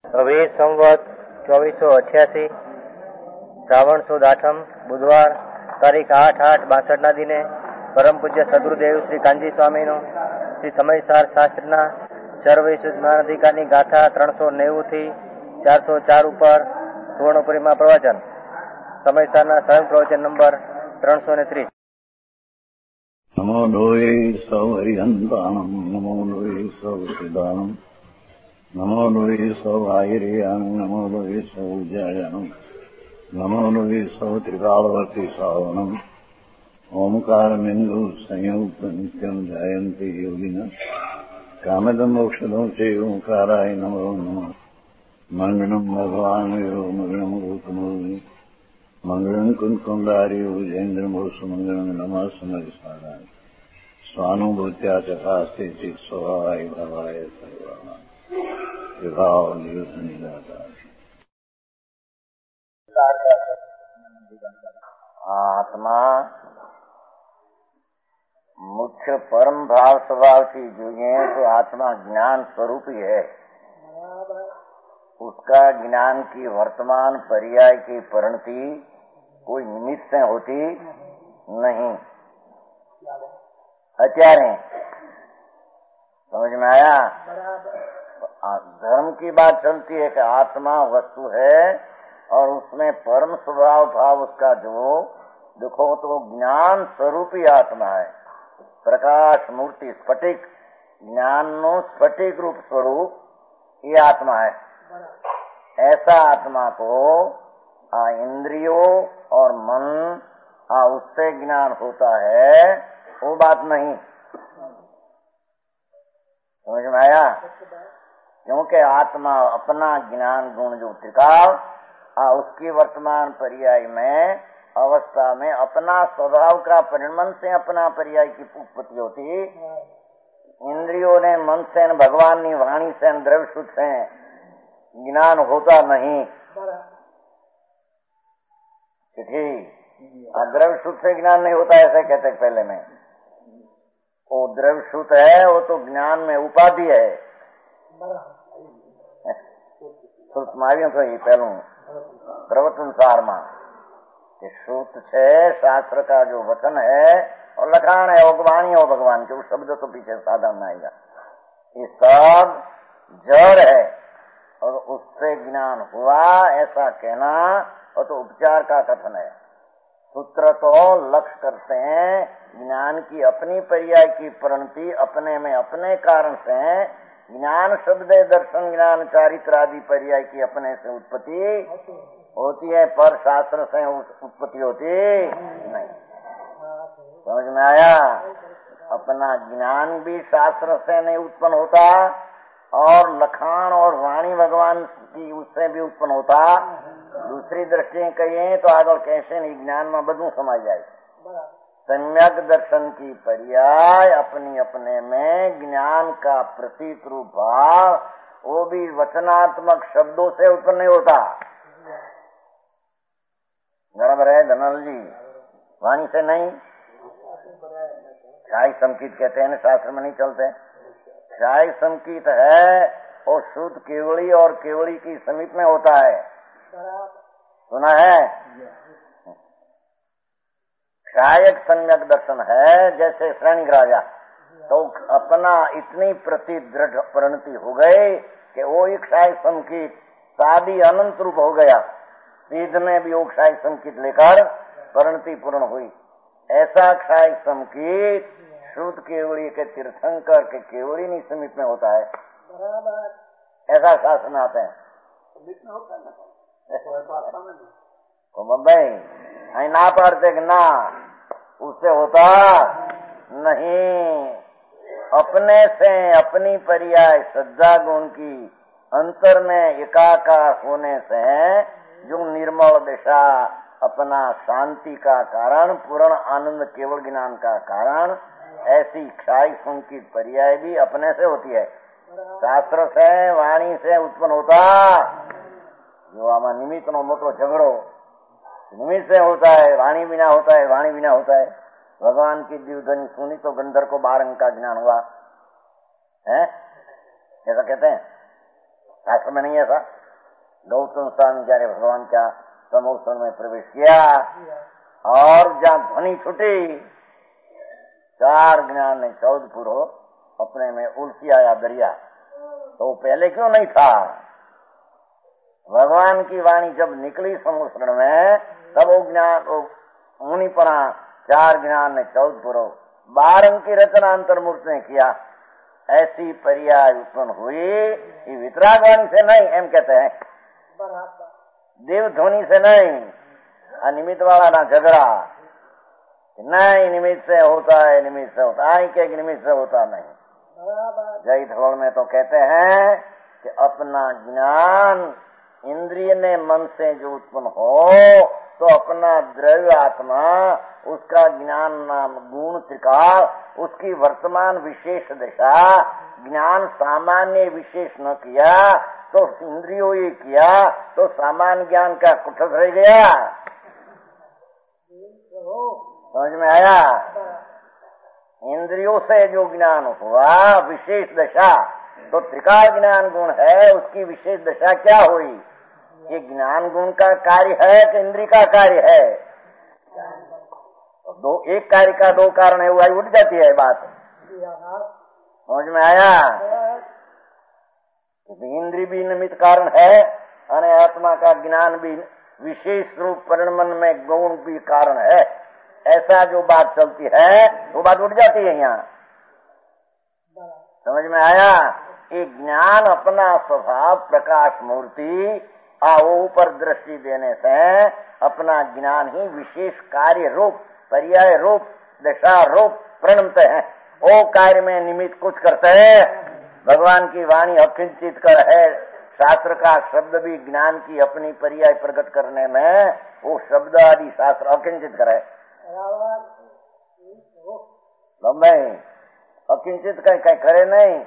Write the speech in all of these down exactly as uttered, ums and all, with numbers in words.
હવે સંવત ચોવીસો અઠ્યાસી શ્રાવણ સુદ આઠમ બુધવાર તારીખ આઠ આઠ બાસઠ ના દિને પરમ પૂજ્ય સદગુરુદેવ શ્રી કાનજી સ્વામીનું શ્રી સમયસાર શાસ્ત્રના સર્વૈશ્વર જ્ઞાન અધિકારની ગાથા ત્રણસો નેવું થી ચારસો ચાર ઉપર સુવર્ણપુરીમાં પ્રવચન. સમયસારના સ્વયં પ્રવચન નંબર ત્રણસો ને ત્રીસ. નમો લોય સૌ હરિહંતાણમ નમો લોય સૌ સિદ્ધાણમ નમો લોય સૌ આયર્યાણમ નમો લોય સૌ જયાણમ નમો લોય સૌ ત્રિકાળવર્તી શ્રાવણમ ઓમકાર બિંદુ સંયુક્ત નિત્યમ જયંતિ યોગિના કામદમ મોક્ષદમ સે ઓંકારાય નમો નમઃ. મંગળમ ભગવાન વીરો મંગળમ ગૌતમોની મંગળમ કુંકુંડાર્યો જૈન્દ્રમોષ મંગળમ નમઃ સમરિસારાય સ્વાનુભૂત્યા ચકાસ્તે ચિત સ્વભાવાય ભવાય સર્વાના વિભાવ નિદાતા. आत्मा मुख्य परम भाव स्वभाव की जुगे तो आत्मा ज्ञान स्वरूप ही है. उसका ज्ञान की वर्तमान पर्याय की परिणति कोई निमित्त से होती नहीं. અત્યારે समझ में आया? धर्म की बात चलती है कि आत्मा वस्तु है और उसमें परम स्वभाव भाव उसका जो देखो तो ज्ञान स्वरूप ही आत्मा है. प्रकाश मूर्ति स्फटिक ज्ञान नो स्फटिक रूप स्वरूप ये आत्मा है. ऐसा आत्मा को आ इंद्रियों और मन आ उससे ज्ञान होता है, वो बात नहीं. समझ में आया? क्योंकि आत्मा अपना ज्ञान गुण जो त्रिकाल आ उसकी वर्तमान पर्याय में अवस्था में अपना स्वभाव का परिणमन से अपना पर्याय की उत्पत्ति होती. इंद्रियों ने मन से भगवान नी वाणी से द्रव्य सुख से ज्ञान होता नहीं. ठीक, द्रव्य सुख से ज्ञान नहीं होता ऐसे कहते पहले में. वो द्रव्य सुख है वो तो ज्ञान में उपाधि है. श्रुत मार्यो तो ये पहलू प्रवचन सार में कि श्रुत है शास्त्र का जो वचन है और लखान है वो वाणी हो भगवान के, वो शब्द तो पीछे साधन आएगा. ये सब जड़ है और उससे ज्ञान हुआ ऐसा कहना और तो उपचार का कथन है. सूत्र तो लक्ष्य करते हैं ज्ञान की अपनी पर्याय की परिणति अपने में अपने कारण से ज्ञान शब्द दर्शन ज्ञान चारित्र आदि पर्याय की अपने से उत्पत्ति होती है, पर शास्त्र से उत्पत्ति होती नहीं. समझ में आया? अपना ज्ञान भी शास्त्र से नहीं उत्पन्न होता और लखान और वाणी भगवान की उससे भी उत्पन्न होता. दूसरी दृष्टि कहिए तो आगे कैसे नहीं ज्ञान में बधु समाई जाए. सम्यक दर्शन की पर्याय अपनी अपने में ज्ञान का प्रतीक रूप भाव वो भी वचनात्मक शब्दों से उत्पन्न नहीं होता. बराबर है धनल जी? वाणी से नहीं. क्षाय संकीत कहते हैं ना, शास्त्र में नहीं चलते. क्षाय संकीत है और शुद्ध केवड़ी और केवड़ी की समीप में होता है. सुना है? क्षायक सम्यक दर्शन है जैसे श्रेणिक राजा तो अपना इतनी प्रति दृढ़ परिणति हो गई कि वो एक क्षाय संकीत शादी अनंत रूप हो गया. सिद्ध में भी वो क्षाय संकीत लेकर परिणति पूर्ण हुई. ऐसा क्षाय संकीत शुद्ध केवड़ी के तीर्थंकर के केवड़ी नहीं समीप में होता है. ऐसा शासन आते हैं भाई ना पढ़ते कि ना उससे होता नहीं. अपने से अपनी पर्याय श्रद्धा गुण की अंतर में एकाकार होने से जो निर्मल दिशा अपना शांति का कारण पूर्ण आनंद केवल ज्ञान का कारण ऐसी क्षाय संकीत पर्याय भी अपने से होती है. शास्त्र से वाणी से उत्पन्न होता जो आमा निमित्त नो मोटो झगड़ो निमित्त से होता है. वाणी बिना होता है, वाणी बिना होता है. भगवान की दिव्यध्वनि सुनी तो गंधर को बारह अंक का ज्ञान हुआ है, ऐसा कहते हैं. शास्त्र में नहीं ऐसा. गौतम स्वामी जયારે भगवान का समूह में प्रवेश किया और जहाँ ध्वनि छुटी, चार ज्ञान ने चौदह पुरो अपने में उल्टी आया दरिया, तो पहले क्यों नहीं था? भगवान की वाणी जब निकली समुद्र में तब वो ज्ञान मुनिपना चार ज्ञान ने चौदह पुरो बारह की रचना अंतर्मूर्ति ने किया। ऐसी पर्याय उत्पन्न हुई, ये वितराग वाणी से नहीं, एम कहते हैं, देव ध्वनि से नहीं, अनिमित वाला ना झगड़ा, नहीं निमित्त से होता है, निमित्त से होता है, के निमित्त से होता नहीं। जय धवल में तो कहते हैं कि अपना ज्ञान इंद्रिय ने मन से जो उत्पन्न हो तो अपना द्रव्य आत्मा, उसका ज्ञान नाम गुण त्रिकाल, उसकी वर्तमान विशेष दशा, ज्ञान सामान्य विशेष न किया तो इंद्रियों ये किया तो सामान्य ज्ञान का कुठस रह गया। समझ में आया? इंद्रियों से जो ज्ञान हुआ विशेष दशा, तो त्रिकाल ज्ञान गुण है, उसकी विशेष दशा क्या हुई? ये ज्ञान गुण का कार्य है कि इंद्रिय का कार्य है? दो, एक कार्य का दो कारण है, वो उठ जाती है बात। समझ में आया? इंद्रिय भी निमित्त कारण है और आत्मा का ज्ञान भी विशेष रूप परिणमन में गौण भी कारण है। ऐसा जो बात चलती है वो बात उठ जाती है यहाँ। समझ में आया? ये ज्ञान अपना स्वभाव प्रकाश मूर्ति आओ ऊपर दृष्टि देने से अपना ज्ञान ही विशेष कार्य रूप, पर्याय रूप, दशा रूप प्रणमते हैं। वो कार्य में निमित्त कुछ करते हैं। भगवान की वाणी अकिंचित कर है, शास्त्र का शब्द भी ज्ञान की अपनी पर्याय प्रकट करने में वो शब्द आदि शास्त्र अकिंचित करे। नहीं अकिंचित कहीं कहीं करे नहीं,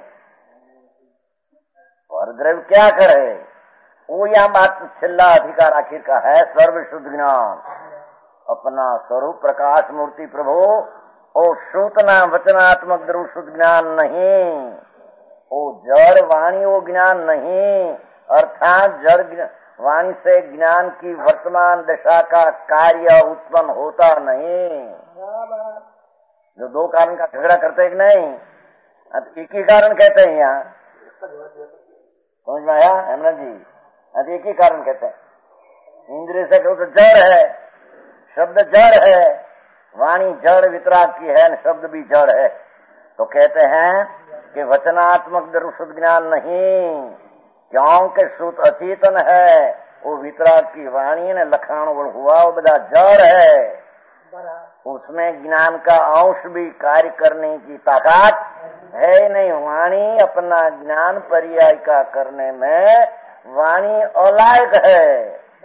और द्रव्य क्या करे? वो यह बात छिल्ला अधिकार आखिर का है, सर्व शुद्ध ज्ञान अपना स्वरूप प्रकाश मूर्ति प्रभु, ओ श्रुतना वचनात्मक द्रव्य शुद्ध ज्ञान नहीं, ओ जड़ वाणी वो ज्ञान नहीं, अर्थात जड़ वाणी से ज्ञान की वर्तमान दशा का कार्य उत्पन्न होता नहीं। जो दो कारण का झगड़ा करते हैं नहीं, एक ही कारण कहते हैं यहाँ। समझ में आया हेमराज जी? अभी एक ही कारण कहते हैं। इंद्रिय से कहो तो जड़ है, शब्द जड़ है, वाणी जड़ वितराग की है, शब्द भी जड़ है, तो कहते हैं कि वचनात्मक द्रव्य शुद्ध ज्ञान नहीं, क्योंकि श्रुत अचेतन है। वो वितराग की वाणी ने लखाण हुआ वो बड़ा जड़ है, उसमें ज्ञान का अंश भी कार्य करने की ताकत है नहीं। वाणी अपना ज्ञान पर्याय का करने में वाणी अलायक है।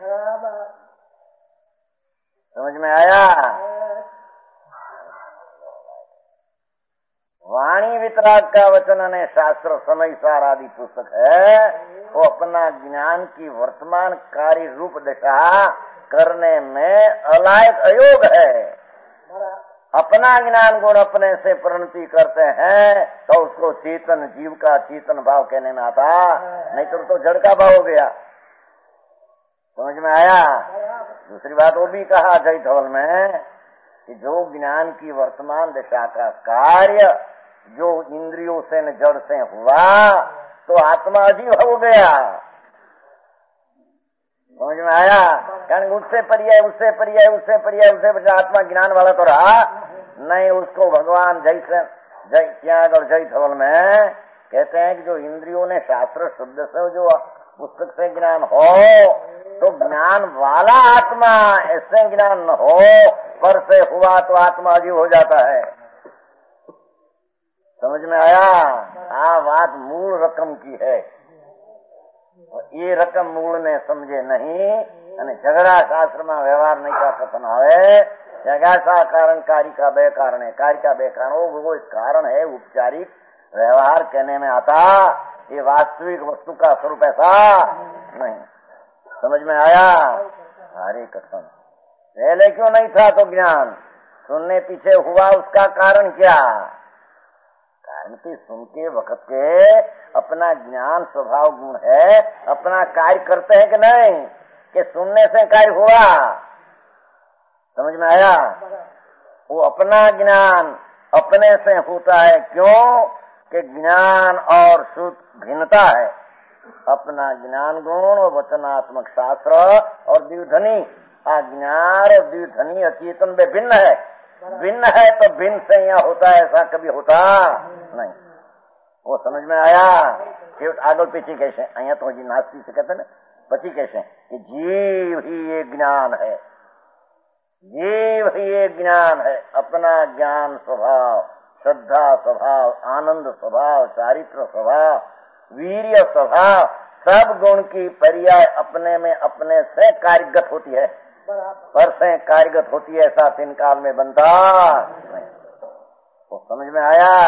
समझ में आया? वाणी वितराग का वचन ने शास्त्र समय सार आदि पुस्तक है, वो अपना ज्ञान की वर्तमान कार्य रूप दशा करने में अलायक अयोग है। अपना ज्ञान गुण अपने से परिणति करते हैं तो उसको चेतन जीव का चेतन भाव कहने में आता, नहीं तो तो जड़ का भाव हो गया। समझ में आया? दूसरी बात वो भी कहा जय धवल में कि जो ज्ञान की वर्तमान दशा का कार्य जो इंद्रियों से न जड़ से हुआ तो आत्मा अजीव हो गया। समझ में आया? कारण उससे पर्याय उससे पर्याय उससे पर्याय उससे पर्याय आत्मा ज्ञान वाला तो रहा नहीं। उसको भगवान जैसे जय त्याग और जय धवल में कहते हैं कि जो इंद्रियों ने शास्त्र शब्द से जो पुस्तक से ज्ञान हो तो ज्ञान वाला आत्मा ऐसे ज्ञान न हो पर से हुआ तो आत्मा अजीव हो जाता है। समझ में आया? हाँ, बात मूल रकम की है, ये रकम मूल ने समझे नहीं અને झगड़ा शास्त्र में व्यवहार नहीं का कथन आवे। जगासा कारण कार्य का बे कारण है, कार्य का बे कारण वो वो कारण है उपचारिक व्यवहार कहने में आता, ये वास्तविक वस्तु का स्वरूप ऐसा नहीं। समझ में आया? हरे कथन पहले क्यों नहीं था तो ज्ञान सुनने पीछे हुआ उसका कारण क्या? भ्रांति सुन के वक्त के अपना ज्ञान स्वभाव गुण है, अपना कार्य करते हैं कि नहीं, कि सुनने से कार्य हुआ? समझ में आया? वो अपना ज्ञान अपने से होता है। क्यों? कि ज्ञान और शुद्ध भिन्नता है। अपना ज्ञान गुण और वचनात्मक शास्त्र और द्विध्वनि, ज्ञान और द्विध्वनि अचेतन में भिन्न है। भिन्न है तो भिन्न से यहाँ होता है, ऐसा कभी होता नहीं। वो समझ में आया? आगल पीछे कैसे अहिया तो जी नास्ती से कहते ना, पची कैसे कि जीव ही ये ज्ञान है, जीव ही ये ज्ञान है। अपना ज्ञान स्वभाव, श्रद्धा स्वभाव, आनंद स्वभाव, चारित्र स्वभाव, वीर्य स्वभाव, सब गुण की पर्याय अपने में अपने से कार्यगत होती है, पर से कार्यगत होती है। ऐसा तीन काल में बनता वो समझ में आया?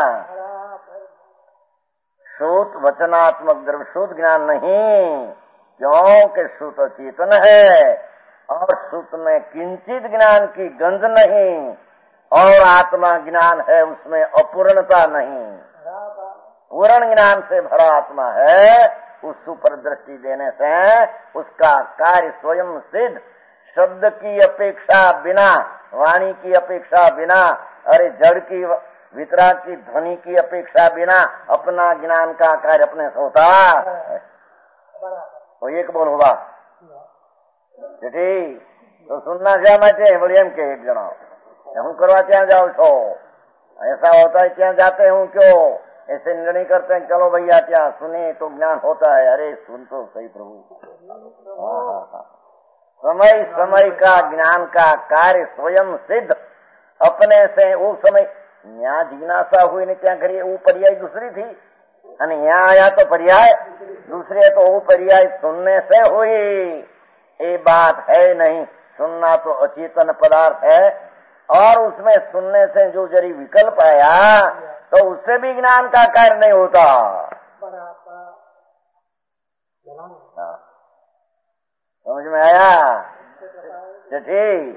श्रुत वचनात्मक द्रव्य शुद्ध ज्ञान नहीं, क्योंकि श्रुत चेतन है और श्रुत में किंचित ज्ञान की गंध नहीं, और आत्मा ज्ञान है उसमें अपूर्णता नहीं, पूर्ण ज्ञान से भरा आत्मा है। उस ऊपर दृष्टि देने से उसका कार्य स्वयं सिद्ध, शब्द की अपेक्षा बिना, वाणी की अपेक्षा बिना, अरे जड़ की वितरा की ध्वनि की अपेक्षा बिना अपना ज्ञान का कार्य अपने से होता है। तो एक बोल हुआ ठीक तो सुनना क्या मैं बोली एम के एक जना हूँ करवा क्या जाओ छो, ऐसा होता है क्या जाते हूँ क्यों, ऐसे निर्णय करते हैं चलो भैया क्या सुने तो ज्ञान होता है। अरे सुन तो सही प्रभु, हाँ हाँ हाँ, समय समय का ज्ञान का कार्य स्वयं सिद्ध अपने से। वो समय यहाँ जिज्ञासा हुई ने क्या करिए, वो पर्याय दूसरी थी, અને यहाँ आया तो पर्याय दूसरे, तो वो पर्याय सुनने से हुई, ये बात है नहीं। सुनना तो अचेतन पदार्थ है, और उसमें सुनने से जो जरी विकल्प आया तो उससे भी ज्ञान का कार्य नहीं होता। समझ में आया? ठीक,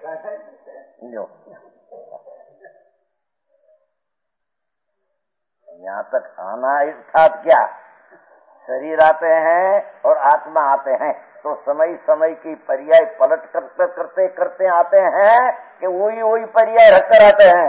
यहाँ तक आना अर्थात क्या, शरीर आते हैं और आत्मा आते हैं, तो समय समय की पर्याय पलट करते करते करते आते हैं कि वही वही पर्याय रखकर आते हैं,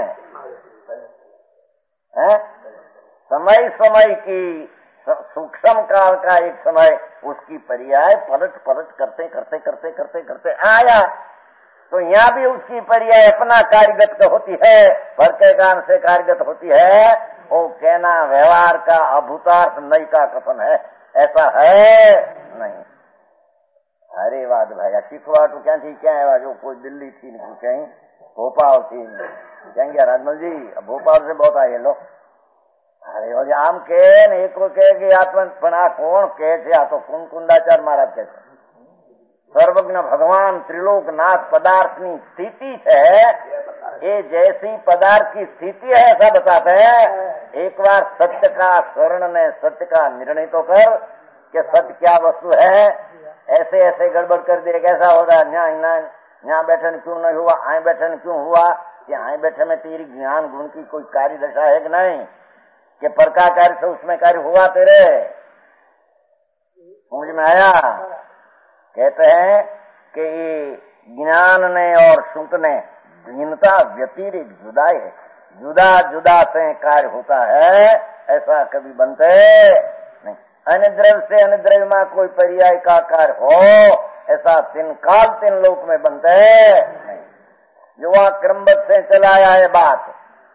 हैं? समय समय की सूक्ष्म काल का एक समय उसकी पर्याय पलट पलट करते करते करते करते करते आया, तो यहाँ भी उसकी पर्याय अपना कार्यगत होती है, पर के कारण से कार्यगत होती है। वो कहना व्यवहार का अभूतार्थ नई का कथन है, ऐसा है नहीं। अरे बात भाई सीखवा तो क्या थी, क्या है जो कोई दिल्ली थी नहीं, कहीं भोपाल थी, कहेंगे राजमल जी भोपाल से बहुत आए लोग। अरे वो आम के एक को कहे कि आत्मा पण आ कोण कहे छे, आ तो कुंकुंडाचार्य महाराज कहे छे सर्वज्ञ भगवान त्रिलोकनाथ पदार्थ की स्थिति है, ये जैसी पदार्थ की स्थिति है ऐसा बताते हैं। एक बार सत्य का स्वर्ण ने सत्य का निर्णय तो कर कि सत्य क्या वस्तु है, ऐसे ऐसे गड़बड़ कर दिए कैसा होगा, यहाँ बैठन क्यों नहीं हुआ, आए बैठन क्यों हुआ, कि आए बैठे में तेरी ज्ञान गुण की कोई कार्य दशा है कि नहीं, कि पर का कार्य से उसमें कार्य हुआ तेरे, समझ में आया? कहते हैं कि ज्ञान ने और श्रुत ने भिन्नता व्यतिरिक्त जुदाई है, जुदा जुदा से कार्य होता है, ऐसा कभी बनते नहीं। अनिद्रव्य से अनिद्रव्य में कोई पर्याय का कार्य हो, ऐसा तीन काल तीन लोक में बनते नहीं। जो वहां क्रमबद्ध से चलाया है बात,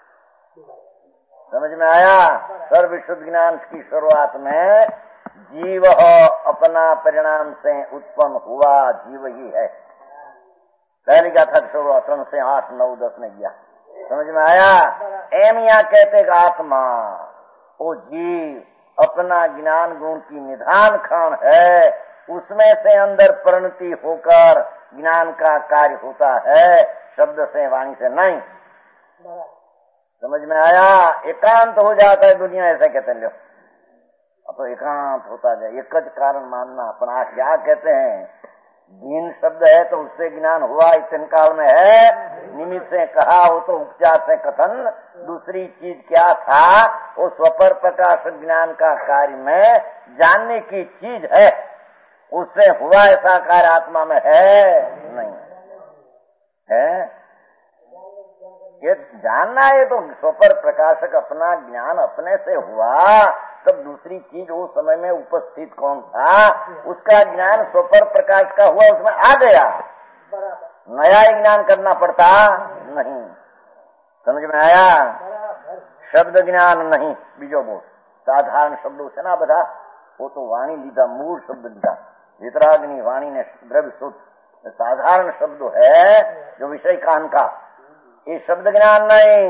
समझ में आया? सर्व शुद्ध ज्ञान की शुरुआत में जीव अपना परिणाम से उत्पन्न हुआ जीव ही है, पहली गाथा शुरुआत से आठ नौ दस ने किया, समझ में आया? एम यहाँ कहते आत्मा वो जीव अपना ज्ञान गुण की निधान खान है, उसमें से अंदर परिणति होकर ज्ञान का कार्य होता है, शब्द से वाणी से नहीं। समझ में आया? एकांत हो जाता है दुनिया, ऐसा कहते हैं। अब तो एकांत होता जाए, एक ज कारण मानना अपना क्या कहते हैं, दीन शब्द है तो उससे ज्ञान हुआ इस काल में है निमित्त से कहा, वो तो उपचार से कथन। दूसरी चीज क्या था? वो स्वपर प्रकाश ज्ञान का कार्य में जानने की चीज है, उससे हुआ ऐसा कार्य आत्मा में है नहीं है। ये जानना है तो स्वपर प्रकाशक अपना ज्ञान अपने से हुआ, तब दूसरी चीज उस समय में उपस्थित कौन था, उसका ज्ञान स्वपर प्रकाश का हुआ, उसमें आ गया। नया ज्ञान करना पड़ता नहीं। समझ में आया? शब्द ज्ञान नहीं, बीजो बोल साधारण शब्दों से ना बता, वो तो वाणी लीधा, मूल शब्द लीधा, वितराग्नि वाणी ने द्रव्य सूत्र, साधारण शब्द है जो विषय कान का, ये शब्द ज्ञान नहीं।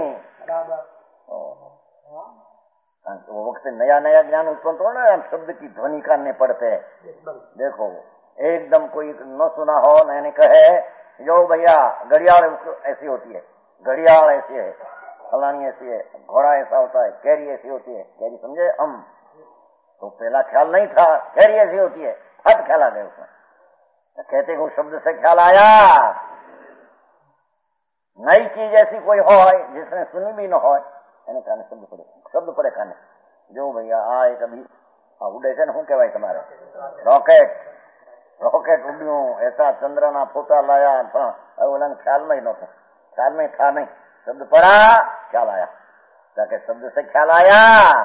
वो वक्त नया नया ज्ञान उत्पन्न हो ना, शब्द की ध्वनि करने पड़ते हैं। देखो एकदम कोई न सुना हो, मैंने कहे जो भैया घड़ियाल ऐसी होती है, घड़ियाल ऐसी है, फलानी ऐसी है, घोड़ा ऐसा होता है, कैरी ऐसी होती है, कैरी समझे हम, तो पहला ख्याल नहीं था कैरी ऐसी होती है, फट ख्याल आ गए उसमें। तो कहते को शब्द से ख्याल आया। नई चीज ऐसी कोई हो जिसने सुनी भी न हो, खाने शब्द पड़े, शब्द पड़े खाने, जो भैया आए कभी उड़े थे हूँ कहवाय तुम्हारे रॉकेट रॉकेट उड्यू ऐसा चंद्रना फोटा लाया, बोला ख्याल में ही न था, ख्याल में था नहीं, शब्द पड़ा ख्याल आया, जाके शब्द से ख्याल आया।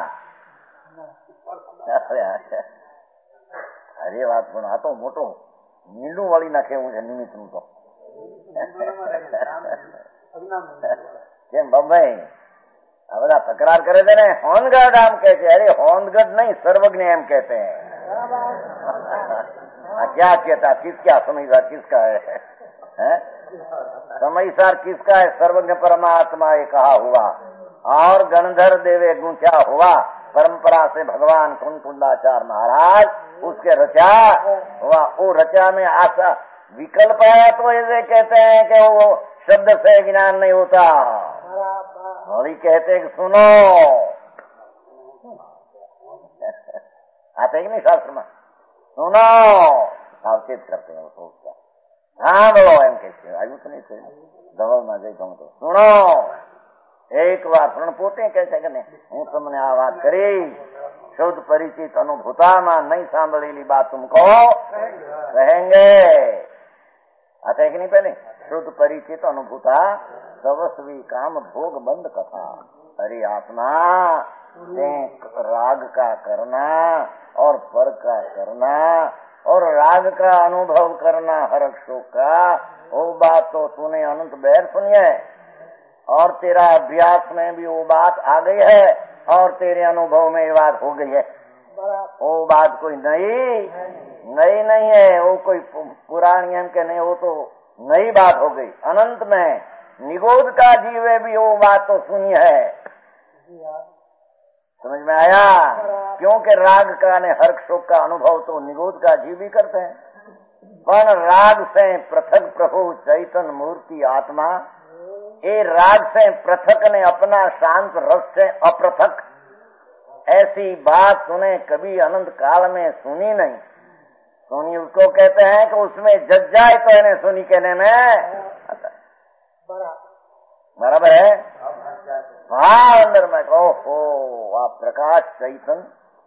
अरे बात सुना तो मोटो नीलू वाली नाखे हूँ निमित्त નું તો કેમ બમ્બઈ આ બધા તકરાર કરે છે ને, હોનગઢ આમ કહે છે, અરે હોનગઢ नहीं सर्वज्ञ एम कहते हैं। क्या कहता, किसका समझदार किसका है, है? समझदार किसका है? सर्वज्ञ परमात्मा ये कहा हुआ, और गणधर देवे गुंचा हुआ, परंपरा से भगवान कुंकुंडाचार्य महाराज उसके रचा हुआ। वो रचा में आशा विकल्प है तो ऐसे कहते हैं कि वो शब्द से ज्ञान नहीं होता, वही कहते कि सुनो आते कि नहीं शास्त्र में, सुनो सावचेत करते हैं उसको, हाँ बोलो एम कहते हैं, आयु तो नहीं से दवा में जई कहूँ तो सुनो एक बार प्रण पोते कैसे कने हूँ तुमने आ बात करी, शुद्ध परिचित अनुभूता में नहीं सांभळेली बात तुमको कहेंगे। आता है कि नहीं? पहले शुद्ध परिचित अनुभूता सवस्वी काम भोग बंद कथा। अरे आत्मा राग का करना और पर का करना और राग का अनुभव करना, हर्ष शोक का, वो बात तो तूने अनंत बैर सुनी है, और तेरा अभ्यास में भी वो बात आ गई है, और तेरे अनुभव में ये बात हो गई है। वो बात कोई नई नई नहीं है, वो कोई पुरानी एम के नहीं, वो तो नई बात हो गई। अनंत में निगोद का जीवे भी वो बात तो सुनी है, समझ में आया? क्योंकि राग का ने हर्ष शोक का अनुभव तो निगोद का जीव भी करते हैं, पर राग से पृथक प्रभु चैतन्य मूर्ति आत्मा, ये राग से पृथक ने अपना शांत रस से अपृथक, ऐसी बात तूने कभी अनंत काल में सुनी नहीं। सुनी उसको कहते हैं कि उसमें जज जाए तो इन्हें सुनी कहने में आता है, बराबर है? हाँ अंदर में ओहो आप प्रकाश चैतन्य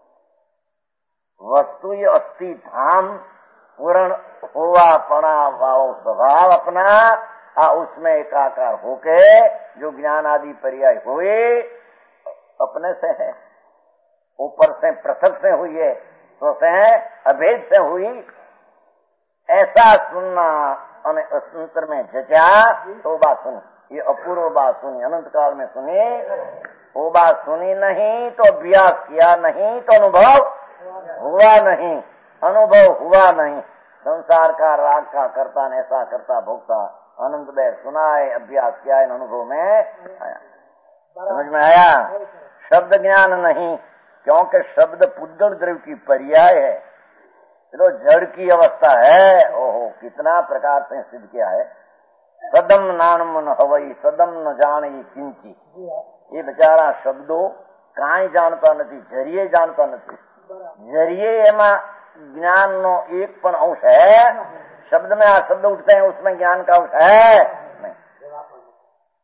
वस्तु ये अस्थि धाम पूर्ण हुआ पड़ा वाओ स्वभाव अपना, आ उसमें एकाकार होके जो ज्ञान आदि पर्याय हुए अपने से है, ऊपर से पृथक से हुई है, तो से अभेद से हुई, ऐसा सुनना અને असंतर में जचा तो बात सुनी, ये अपूर्व बात सुनी, अनंत काल में सुनी, वो बात सुनी नहीं तो अभ्यास किया नहीं तो अनुभव हुआ नहीं, अनुभव हुआ नहीं। संसार का राग का करता ने ऐसा करता भोगता अनंत बैर सुना है, अभ्यास किया है, अनुभव में आया। समझ में आया? शब्द ज्ञान नहीं, क्योंकि शब्द पुद्गल द्रव्य की पर्याय है, चलो जड़ की अवस्था है। ओहो कितना प्रकार से सिद्ध किया है, सदम नानम न हवई सदम न जानी किंची, ये बेचारा शब्दों काई जानता नहीं, जरिए जानता नहीं, जरिए एमा ज्ञान नो एक पण अंश है, शब्द में आ शब्द उठते हैं उसमें ज्ञान का अंश है नहीं,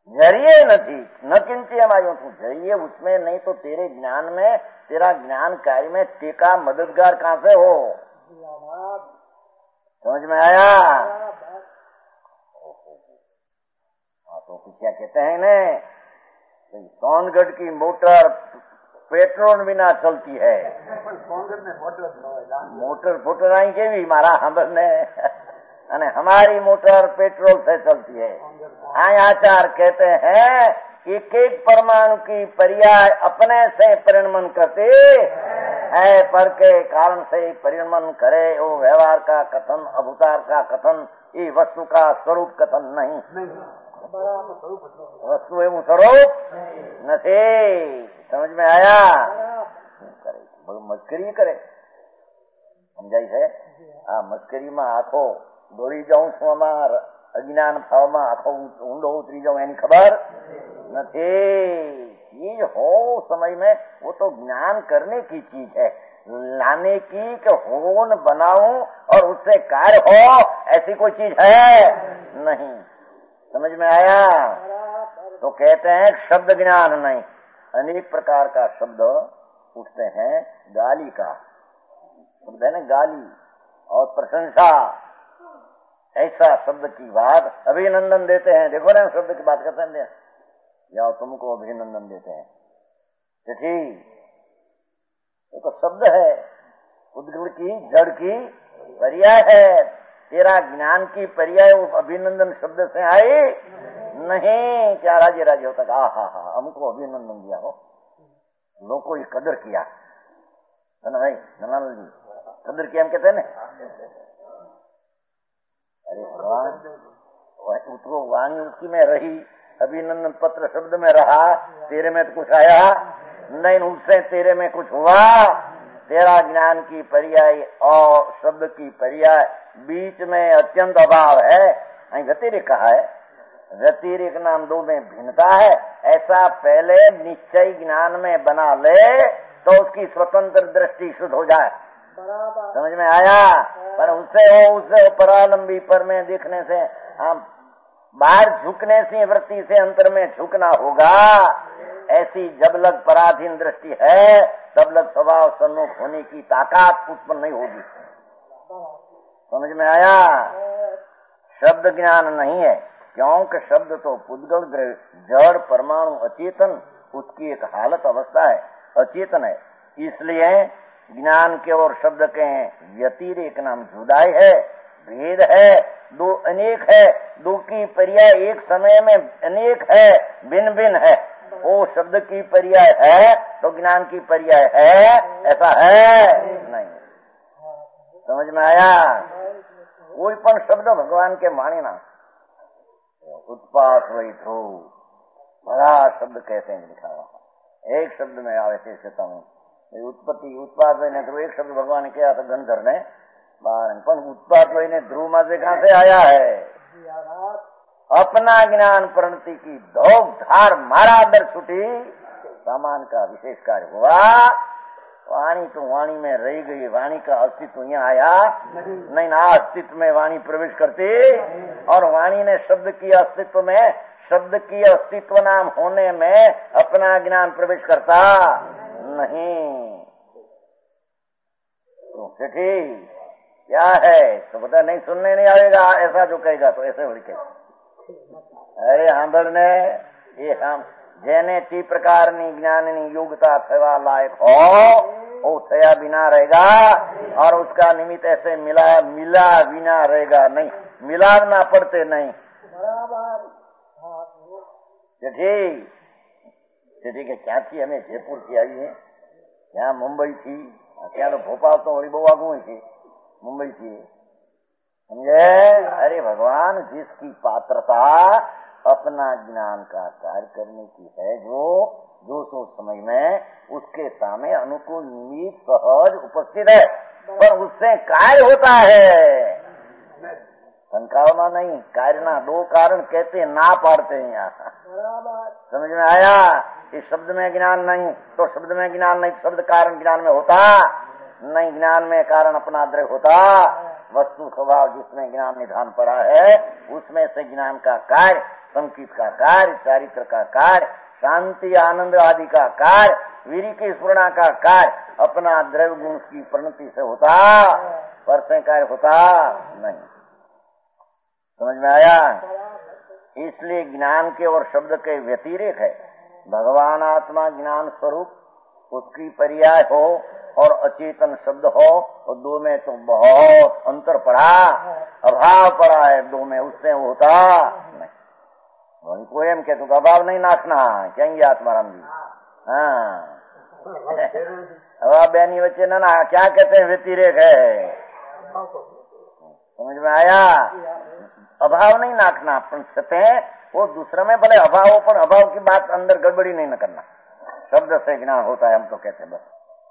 जरिए नहीं, न किंची हमारी तू जरिए उसमें नहीं तो तेरे ज्ञान में, तेरा ज्ञान कार्य में टेका मददगार कहां से हो? समझ में आया? हाँ तो क्या कहते हैं ना, सोनगढ़ की मोटर पेट्रोल बिना चलती है। मोटर फोटर आई के भी मारा हम ने, અને हमारी मोटर पेट्रोल से चलती है। आचार्य कहते हैं एक एक परमाणु की पर्याय अपने से परिणमन करते है, पर के कारण से परिणमन करे वो व्यवहार का कथन, अवतार का कथन, ये वस्तु का स्वरूप कथन नहीं। वस्तु एवं स्वरूप नहीं। समझ में आया? करे मस्करी करे समझाई है। आ मस्करी में आखो દોડી જાઉં છું, આમાં અજ્ઞાન ભાવમાં આખો ઊંડો ઉતરી જાઉં એની ખબર નથી। चीज हो समय में वो तो ज्ञान करने की चीज है, लाने की कि हो न बनाऊं और उससे कार्य हो ऐसी कोई चीज है नहीं। समझ में आया? तो कहते हैं शब्द ज्ञान नहीं, अनेक प्रकार का शब्द उठते हैं। गाली का शब्द है ना, गाली और प्रशंसा, ऐसा शब्द की बात अभिनंदन देते हैं। देखो ना शब्द की बात करते हैं, या तुमको अभिनंदन देते हैं, चिट्ठी ये तो शब्द है, उद्गुण की जड़ की पर्याय है। तेरा ज्ञान की पर्याय वो अभिनंदन शब्द से आई नहीं। क्या राजे राजे होता है, हा हा हमको अभिनंदन दिया हो, लोगों को ये कदर किया है ना भाई, नंदलाल जी कदर किया हम कहते हैं ना। अरे भगवान उसको वाणी उसकी में रही, अभिनंदन पत्र शब्द में रहा, तेरे में तो कुछ आया नहीं, उससे तेरे में कुछ हुआ। तेरा ज्ञान की पर्याय और शब्द की पर्याय बीच में अत्यंत अभाव है। અહીં व्यतिरिक कहा है, व्यतिरिक नाम दो में भिन्नता है। ऐसा पहले निश्चय ज्ञान में बना ले तो उसकी स्वतंत्र दृष्टि शुद्ध हो जाए। समझ में आया? पर उससे हो उससे परालंबी पर में देखने से, हम बाहर झुकने से वृत्ति से अंतर में झुकना होगा। ऐसी जब लग पराधीन दृष्टि है तब लग स्वभाव सन्मुख होने की ताकत उत्पन्न नहीं होगी। समझ में आया? शब्द ज्ञान नहीं है, क्योंकि शब्द तो पुद्गल जड़ परमाणु अचेतन उसकी एक हालत अवस्था है, अचेतन है। इसलिए ज्ञान के और शब्द के व्यतिरेक नाम जुदाई है, भेद है, दो अनेक है, दो की पर्याय एक समय में अनेक है, भिन्न भिन्न है। वो शब्द की पर्याय है तो ज्ञान की पर्याय है, ऐसा है नहीं। समझ में आया? कोई पण शब्द भगवान के माने ना, उत्पात वही थो बड़ा शब्द कहते हैं लिखा हुआ, एक शब्द में आवे से कहता हूँ उत्पत्ति उत्पाद ने तो एक शब्द भगवान ने किया था गंधर ने बार, पर उत्पाद ने ध्रुव में से कहां से आया है? अपना ज्ञान प्रणति की धोक धार मारा अंदर छूटी, सामान का विशेष कार्य हुआ। वाणी तो वाणी में रह गई, वाणी का अस्तित्व यहाँ आया नहीं ना, अस्तित्व में वाणी प्रवेश करती और वाणी ने शब्द की अस्तित्व में, शब्द की अस्तित्व नाम होने में अपना ज्ञान प्रवेश करता नहीं। तो ठीक क्या है तो पता नहीं, सुनने नहीं आएगा ऐसा जो कहेगा तो ऐसे बोल के, अरे सांभळने ये हम जेने ती प्रकारनी ज्ञाननी योग्यता थवा लायक हो वो थया बिना रहेगा और उसका निमित्त ऐसे मिला मिला बिना रहेगा नहीं, मिलावना पड़ते नहीं। ठीक ठीक है। क्या थी हमें जयपुर की आई है, यहाँ मुंबई थी, क्या तो भोपाल तो वही बहु आगू थी, मुंबई थी, समझे? अरे भगवान जिसकी पात्रता अपना ज्ञान का कार्य करने की है, जो जो सो समय में उसके सामने अनुकूल निमित्त सहज उपस्थित है, पर उससे कार्य होता है, संकावना नहीं, कार्य ना। दो कारण कहते ना पाड़ते हैं यहाँ। समझ में आया? इस शब्द में ज्ञान नहीं तो शब्द में ज्ञान नहीं, शब्द कारण ज्ञान में होता नहीं ज्ञान में कारण अपना द्रव्य होता, वस्तु स्वभाव जिसमें ज्ञान निधान पड़ा है उसमें से ज्ञान का कार्य, संकित का कार्य, चारित्र का कार्य, शांति आनंद आदि का कार्य, वीर की स्फुरणा का कार्य अपना द्रव्य गुण की परिणति से होता, पर से कार्य होता नहीं। समझ में आया? इसलिए ज्ञान के और शब्द के व्यतिरेक है। भगवान आत्मा ज्ञान स्वरूप, उसकी पर्याय हो और अचेतन शब्द हो, और दो में तो बहुत अंतर पड़ा, अभाव पड़ा है दो में, उससे होता नहीं। वही कोई एम कहते अभाव नहीं नाचना कहेंगे आत्माराम जी। हाँ अब बहनी बच्चे ना ना क्या कहते हैं, व्यतिरेक है। समझ में आया? अभाव नहीं नाचना, पण सत्य वो दूसरे में भले अभाव हो, पर अभाव की बात अंदर गड़बड़ी नहीं न करना। शब्द से ज्ञान होता है, हम तो कहते हैं बस।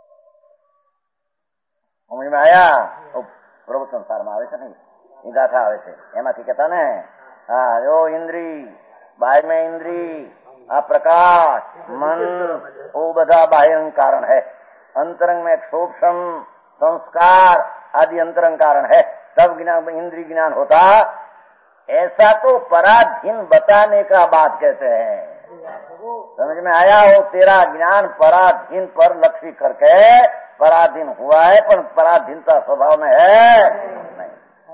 समझ में आया? प्रवचन सार में आवे नहीं, ये गाथा आवे છે એમાંથી કહેતા ને, હા જો ઇન્દ્રી બાહ્ય में इंद्री, आ प्रकाश मन, वो બધા बाह्य कारण है। अंतरंग में सूक्ष्म संस्कार आदि अंतरंग कारण है, तब ज्ञान इंद्री ज्ञान होता। ऐसा तो पराधीन बताने का बात कहते हैं। समझ में आया? वो तेरा ज्ञान पराधीन पर लक्ष्य करके पराधीन हुआ है, पर पराधीनता स्वभाव में है नहीं।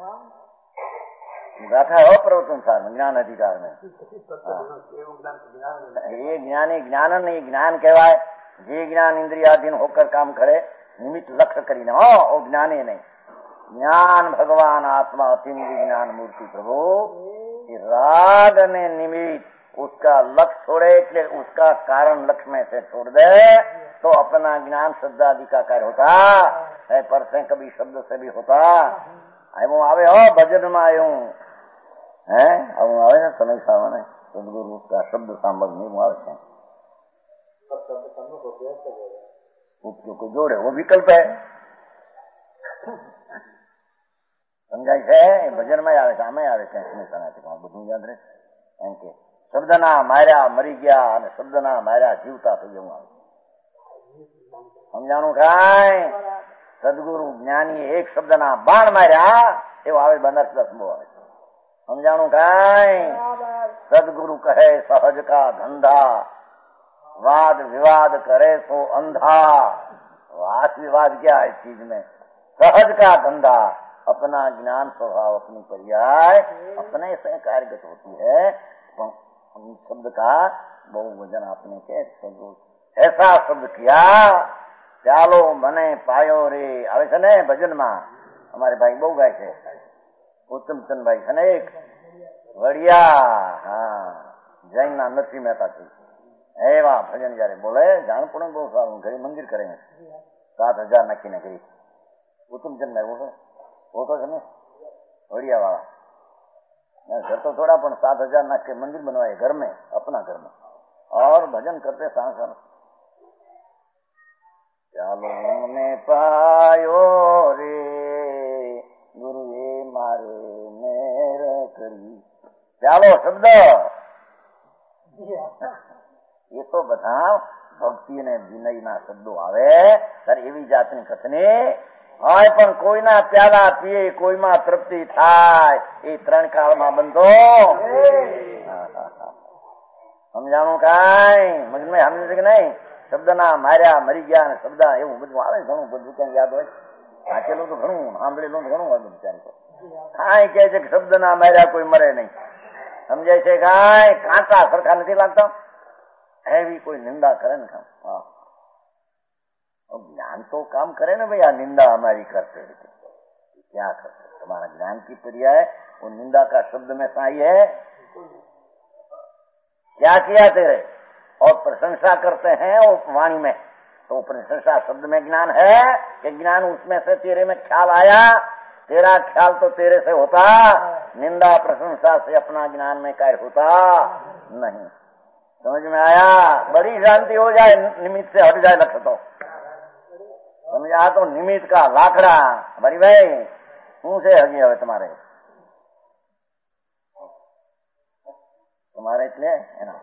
बैठा हो प्रवचन सार में ज्ञान अधिकार में, ये ज्ञानी ज्ञान नहीं ज्ञान कहवाय। जे ज्ञान इंद्रियाधीन होकर काम करे, निमित्त लक्ष्य करी न हो, वो ज्ञानी नहीं। ज्ञान भगवान आत्मा अतिन्द्रिय ज्ञान मूर्ति प्रभु, राग ने निमित्त उसका लक्ष्य छोड़े, इसलिए उसका कारण लक्ष्य में से छोड़ दे तो अपना ज्ञान श्रद्धा आदि का कार्य होता है, पर से कभी शब्द से भी होता। आयो आवे हो भजन में आयो है, अब आवे ना समय सावन है सदगुरु का शब्द सामग्री में आवे को जोड़े, वो विकल्प है। समझाय છે? ભજન માં આવે છે, આમે આવે છે, બધું યાદ રહે એમ કે શબ્દના માર્યા મરી ગયા અને શબ્દના માર્યા જીવતા થઈ જવું આવે। સમજાણું કાંઈ? સદગુરુ જ્ઞાની એક શબ્દના બાણ માર્યા એવો આવે, બંદર દસમો આવે। સમજાણું કાંઈ? સદગુરુ કહે સહજ का धंधा, वाद विवाद करे सो अंधा। वाद विवाद क्या है चीज में? सहज का धंधा, अपना ज्ञान स्वभाव अपनी पर्याय अपने से कार्यगत होती है। शब्द का बहुवचन आपने के ऐसा शब्द किया, चालो मने पायो रे आवे છે ને ભજન માં। हमारे भाई બહુ ગાય છે, उत्तमचंद भाई છે ને एक વડિયા, हाँ जैन ना नरसिंह मेहता थी एवा भजन जયારે बोले જાણપણ બહુ સારું, ઘરે મંદિર કરેंगे सात हजार नक्की ने करी। उत्तमचंद भाई बोलो वो तो है बढ़िया वाला घर तो थोड़ा, पर सात हजार नाख के मंदिर बनवाए घर में, अपना घर में, और भजन करते सांस सांस। चालो ने पायो रे गुरु ये मारे मेरे करी, चालो शब्द ये तो बता भक्ति ने विनय ना शब्दों आवे तर एवी जातनी कथनी हाय, पण कोईना प्याला पीए कोईमा तृप्ति थाय, ये त्रण काल में बंधो। समझाणु काई? मुझ में समझे कि नहीं? शब्द ना मार्या मरी गया ने शब्द एवं बधु आवे, घणु बधु क्या याद होय, वाचेलू तो घणु, सांभळेलू तो घणु वादू बिचारी को। काई कहे छे कि शब्द ना मार्या कोई मरे नहीं, समझे छे काई? कांटा सरखा नहीं लागता, एवी कोई निंदा करे न हाँ ज्ञान तो काम करे ना भैया, निंदा हमारी करते हैं क्या करते? तुम्हारा ज्ञान की पर्याय वो निंदा का शब्द में साई है, क्या किया तेरे? और प्रशंसा करते हैं वो वाणी में, तो प्रशंसा शब्द में ज्ञान है कि ज्ञान उसमें से तेरे में ख्याल आया, तेरा ख्याल तो तेरे से होता, निंदा प्रशंसा से अपना ज्ञान में कार्य होता नहीं। समझ में आया? बड़ी शांति हो जाए, निमित्त से हट जाए लक्ष्य तो समझा। तो निमित्त का लाकड़ा हमारी भाई શું છે હજી હવે તમારે તમારે એટલે એના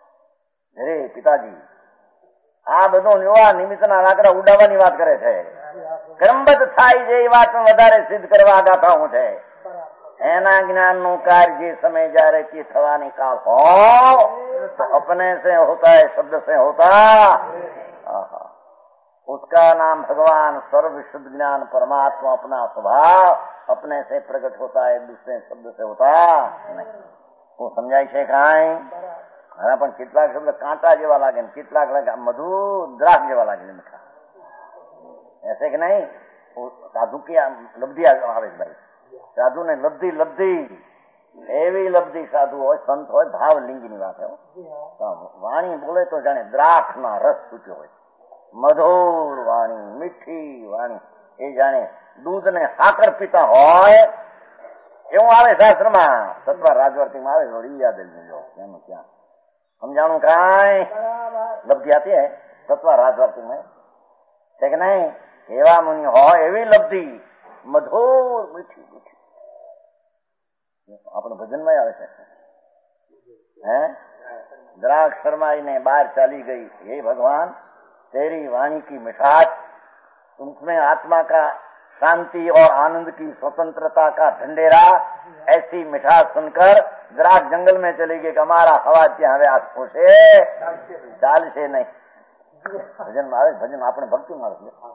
અરે પિતાજી આ બધું જોવા નિમિત્તના લાકડા ઉડાવવાની વાત કરે છે। ક્રમબદ્ધ થાય છે એ વાત વધારે સિદ્ધ કરવા ગાથાઓ છે. એના જ્ઞાનનું कार्य જે समय જ્યારે की થવાની काल हो तो अपने से होता है, शब्द से होता, उसका नाम भगवान सर्व शुद्ध ज्ञान परमात्मा अपना स्वभाव अपने से प्रकट होता है, दूसरे शब्द से होता नहीं. वो समझाય છે કાંઈ? હા, પણ કેટલાક શબ્દ કાંટા જેવા લાગે ને કેટલાક લાગે મધુ દ્રાક્ષ જેવા લાગે મીઠા. ऐसे कि नहीं? साधु की लब्धि આવે છે ભાઈ. साधु ने लब्धि लब्धि એવી લબ્ધિ સાધુ હોય, સંત હોય, ભાવ લિંગની વાત હોય. વાણી બોલે તો જાણે દ્રાક્ષના રસ છૂટ્યો હોય. મધુર વાણી, મીઠી વાણી, એ જાણે દૂધ ને સાકર પીતા હોય એવું આવે શાસ્ત્રમાં. સત્વ રાજવર્તીમાં આવે થોડી યાદ લેજો એનું ક્યાં સમજાણું કાંઈ લબ્ધિ આતી હે સત્વ રાજવર્તી में છે કે નહીં? એવા મુનિ હોય એવી લબ્ધિ મધુર મીઠી મીઠી આપણે ભજનમાં આવે છે. હે દ્રાક્ષ શરમાઈને બહાર ચાલી गई, हे भगवान तेरी वाणी की मिठास, उसमें आत्मा का शांति और आनंद की स्वतंत्रता का ढंढेरा, ऐसी मिठास सुनकर द्राक्ष जंगल में चली गई. हमारा हवा ત્યાં હવે આ ખોશે ચાલશે નહીં. ભજનમાં આવે, ભજન આપણે ભક્તિમાં આવે છે.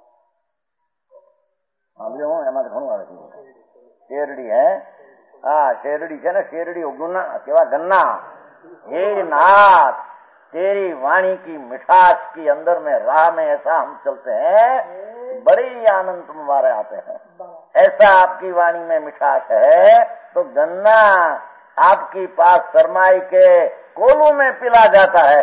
સાંભળ્યું એમાં ઘણું આવે છે. શેરડી હે હા શેરડી છે ને, શેરડી ગુના કેવા ગन्ना. हे नाथ तेरी वाणी की मिठास की अंदर में राह में ऐसा हम चलते हैं, बड़ी आनंद तुम्हारे आते हैं. ऐसा आपकी वाणी में मिठास है तो गन्ना आपकी पास शरमाई के कोलू में पिला जाता है.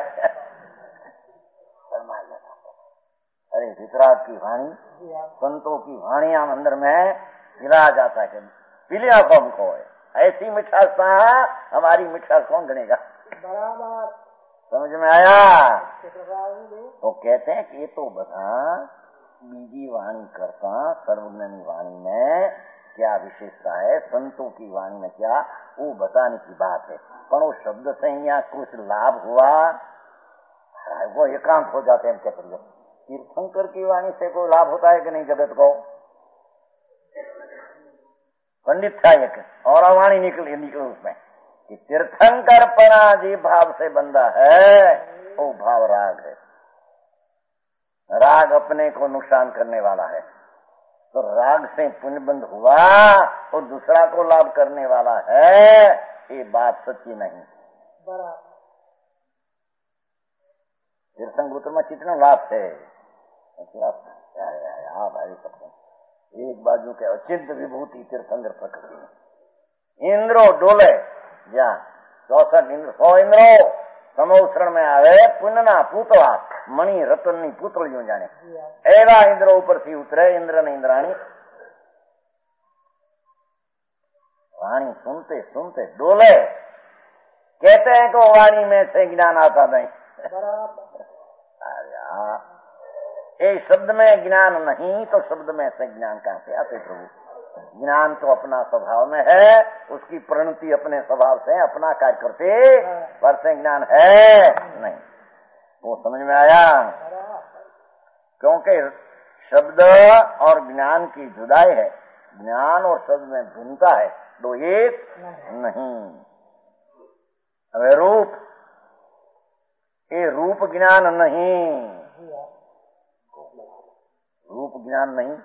शरमाई जाता है. अरे वितराग की वाणी, संतों की वाणी हम अंदर में पिला जाता है. पिलिया को हमको है ऐसी मिठास हमारी मिठास कौन गणेगा? बराबर समझ में आया? तो कहते हैं कि ये तो बता बीजी वाणी करता सर्वज्ञानी वाणी में क्या विशेषता है, संतों की वाणी में क्या, वो बताने की बात है. पर वो शब्द से यहाँ कुछ लाभ हुआ वो एकांत हो जाते हैं. क्या करिए? तीर्थंकर की वाणी से कोई लाभ होता है कि नहीं जगत को? पंडित था एक और वाणी निकली निकली उसमें कि तीर्थंकर पना जी भाव से बंधा है, वो भाव राग है. राग अपने को नुकसान करने वाला है, तो राग से पुण्यबंध हुआ और दूसरा को लाभ करने वाला है, ये बात सच्ची नहीं. तीर्थंकर में कितना लाभ है? हाँ भाई सबको एक बाजू के अचिंत विभूति तीर्थंकर प्रकृति में. इंद्रो डोले જ્યાં ચોસઠ ઇન્દ્ર સો ઇન્દ્રો સમોસરણ में આવે પુનના પૂતળા મણિ રતનની પૂતળીઓ જાણે એવા ઇન્દ્રો ઉપરથી ઉતરે ઇન્દ્ર ને ઇન્દ્રાણી. वाणी सुनते सुनते डोले. कहते हैं कि वाणी में से ज्ञान आता नहीं. अरे ये शब्द में ज्ञान नहीं तो शब्द में से ज्ञान कहां से आते प्रभु? ज्ञान तो अपना स्वभाव में है, उसकी परिणति अपने स्वभाव से अपना कार्य करते, पर से ज्ञान है नहीं. वो समझ में आया? क्योंकि शब्द और ज्ञान की जुदाई है. ज्ञान और शब्द में भिन्नता है, दो एक नहीं. अब रूप, ये रूप ज्ञान नहीं, रूप ज्ञान नहीं.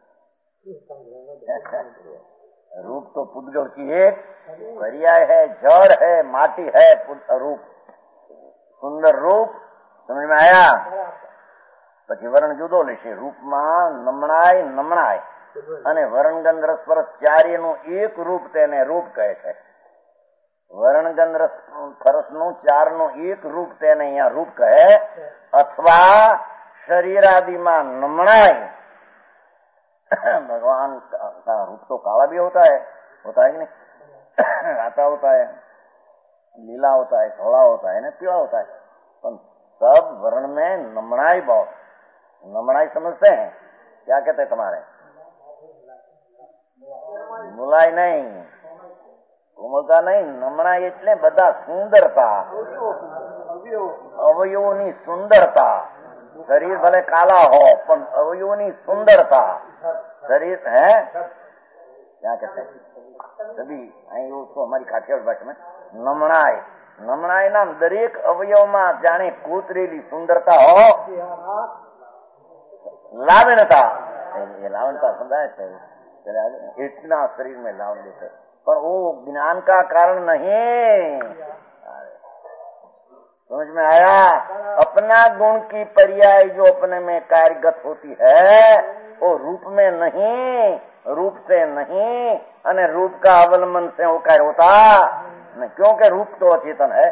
रूप तो पुद्गल की एक पर्याय है, जड़ है, माटी है. रूप सुंदर रूप समझ में आया? પછી વર્ણ જુદો લેશે. રૂપમાં નમણાય નમણાય અને વર્ણગંધ રસ પરસ ચારેયનું એક રૂપ તેને રૂપ કહે છે. વર્ણગંધ રસ ફરસનું ચારનું એક રૂપ તેને અહીંયા રૂપ કહે. અથવા શરીરાદિમાં નમણાય. भगवान का रूप तो काला भी होता है, होता है कि नहीं? राता होता है, लीला होता है, धोला होता है ना, पीला होता है. पर सब वर्ण में नमणाई बहुत. नमणाई समझते हैं? क्या कहते हैं तुम्हारे? मुलाई नहीं, कोमलता नहीं. नमणाई એટલે બધા સુંદરતા, અવયવોની સુંદરતા शरीर भले काला हो पण अवयवोनी सुंदरता शरीर है क्या कहते हैं सभी અહીં उसको हमारी काठियावाड़ भाषा में नमणाई नमणाई नाम दरेक अवयवમાં જાણે કોતરેલી सुंदरता हो लावण्यता ये लावण्यता समझाए थे इतना शरीर में लावण्य है पर वो ज्ञान का कारण नहीं। समझ में आया? अपना गुण की पर्याय जो अपने में कार्यगत होती है वो रूप में नहीं, रूप से नहीं अने रूप का अवलंबन से वो कार्य होता नहीं, क्योंकि रूप तो अचेतन है।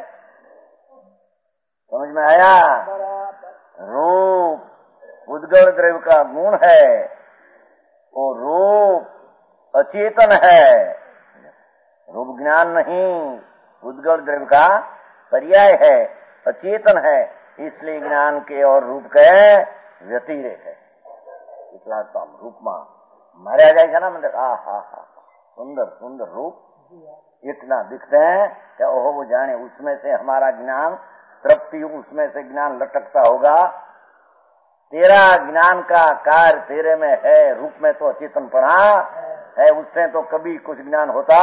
समझ में आया? रूप उद्गल द्रव्य का गुण है, वो रूप अचेतन है, रूप ज्ञान नहीं, उद्गल द्रव्य का पर्याय है, अचेतन है, इसलिए ज्ञान के और रूप के व्यतिरेक है। इतना रूप में मारा जाएगा ना मतलब आ हा हा सुंदर सुंदर रूप इतना दिखते हैं कि ओहो वो जाने उसमें से हमारा ज्ञान तृप्ति, उसमें से ज्ञान लटकता होगा। तेरा ज्ञान का कार्य तेरे में है, रूप में तो अचेतन पड़ा है, उससे तो कभी कुछ ज्ञान होता।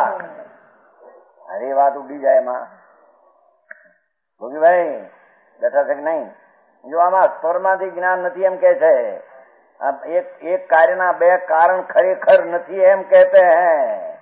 अरे बात उड़ी जाए माँ बोगी भाई बैठा છે કે નહીં? જો આમાં સ્વરમાંથી જ્ઞાન નથી એમ કહે છે। अब एक एक कार्यના બે કારણ ખરેખર નથી એમ કહેते हैं।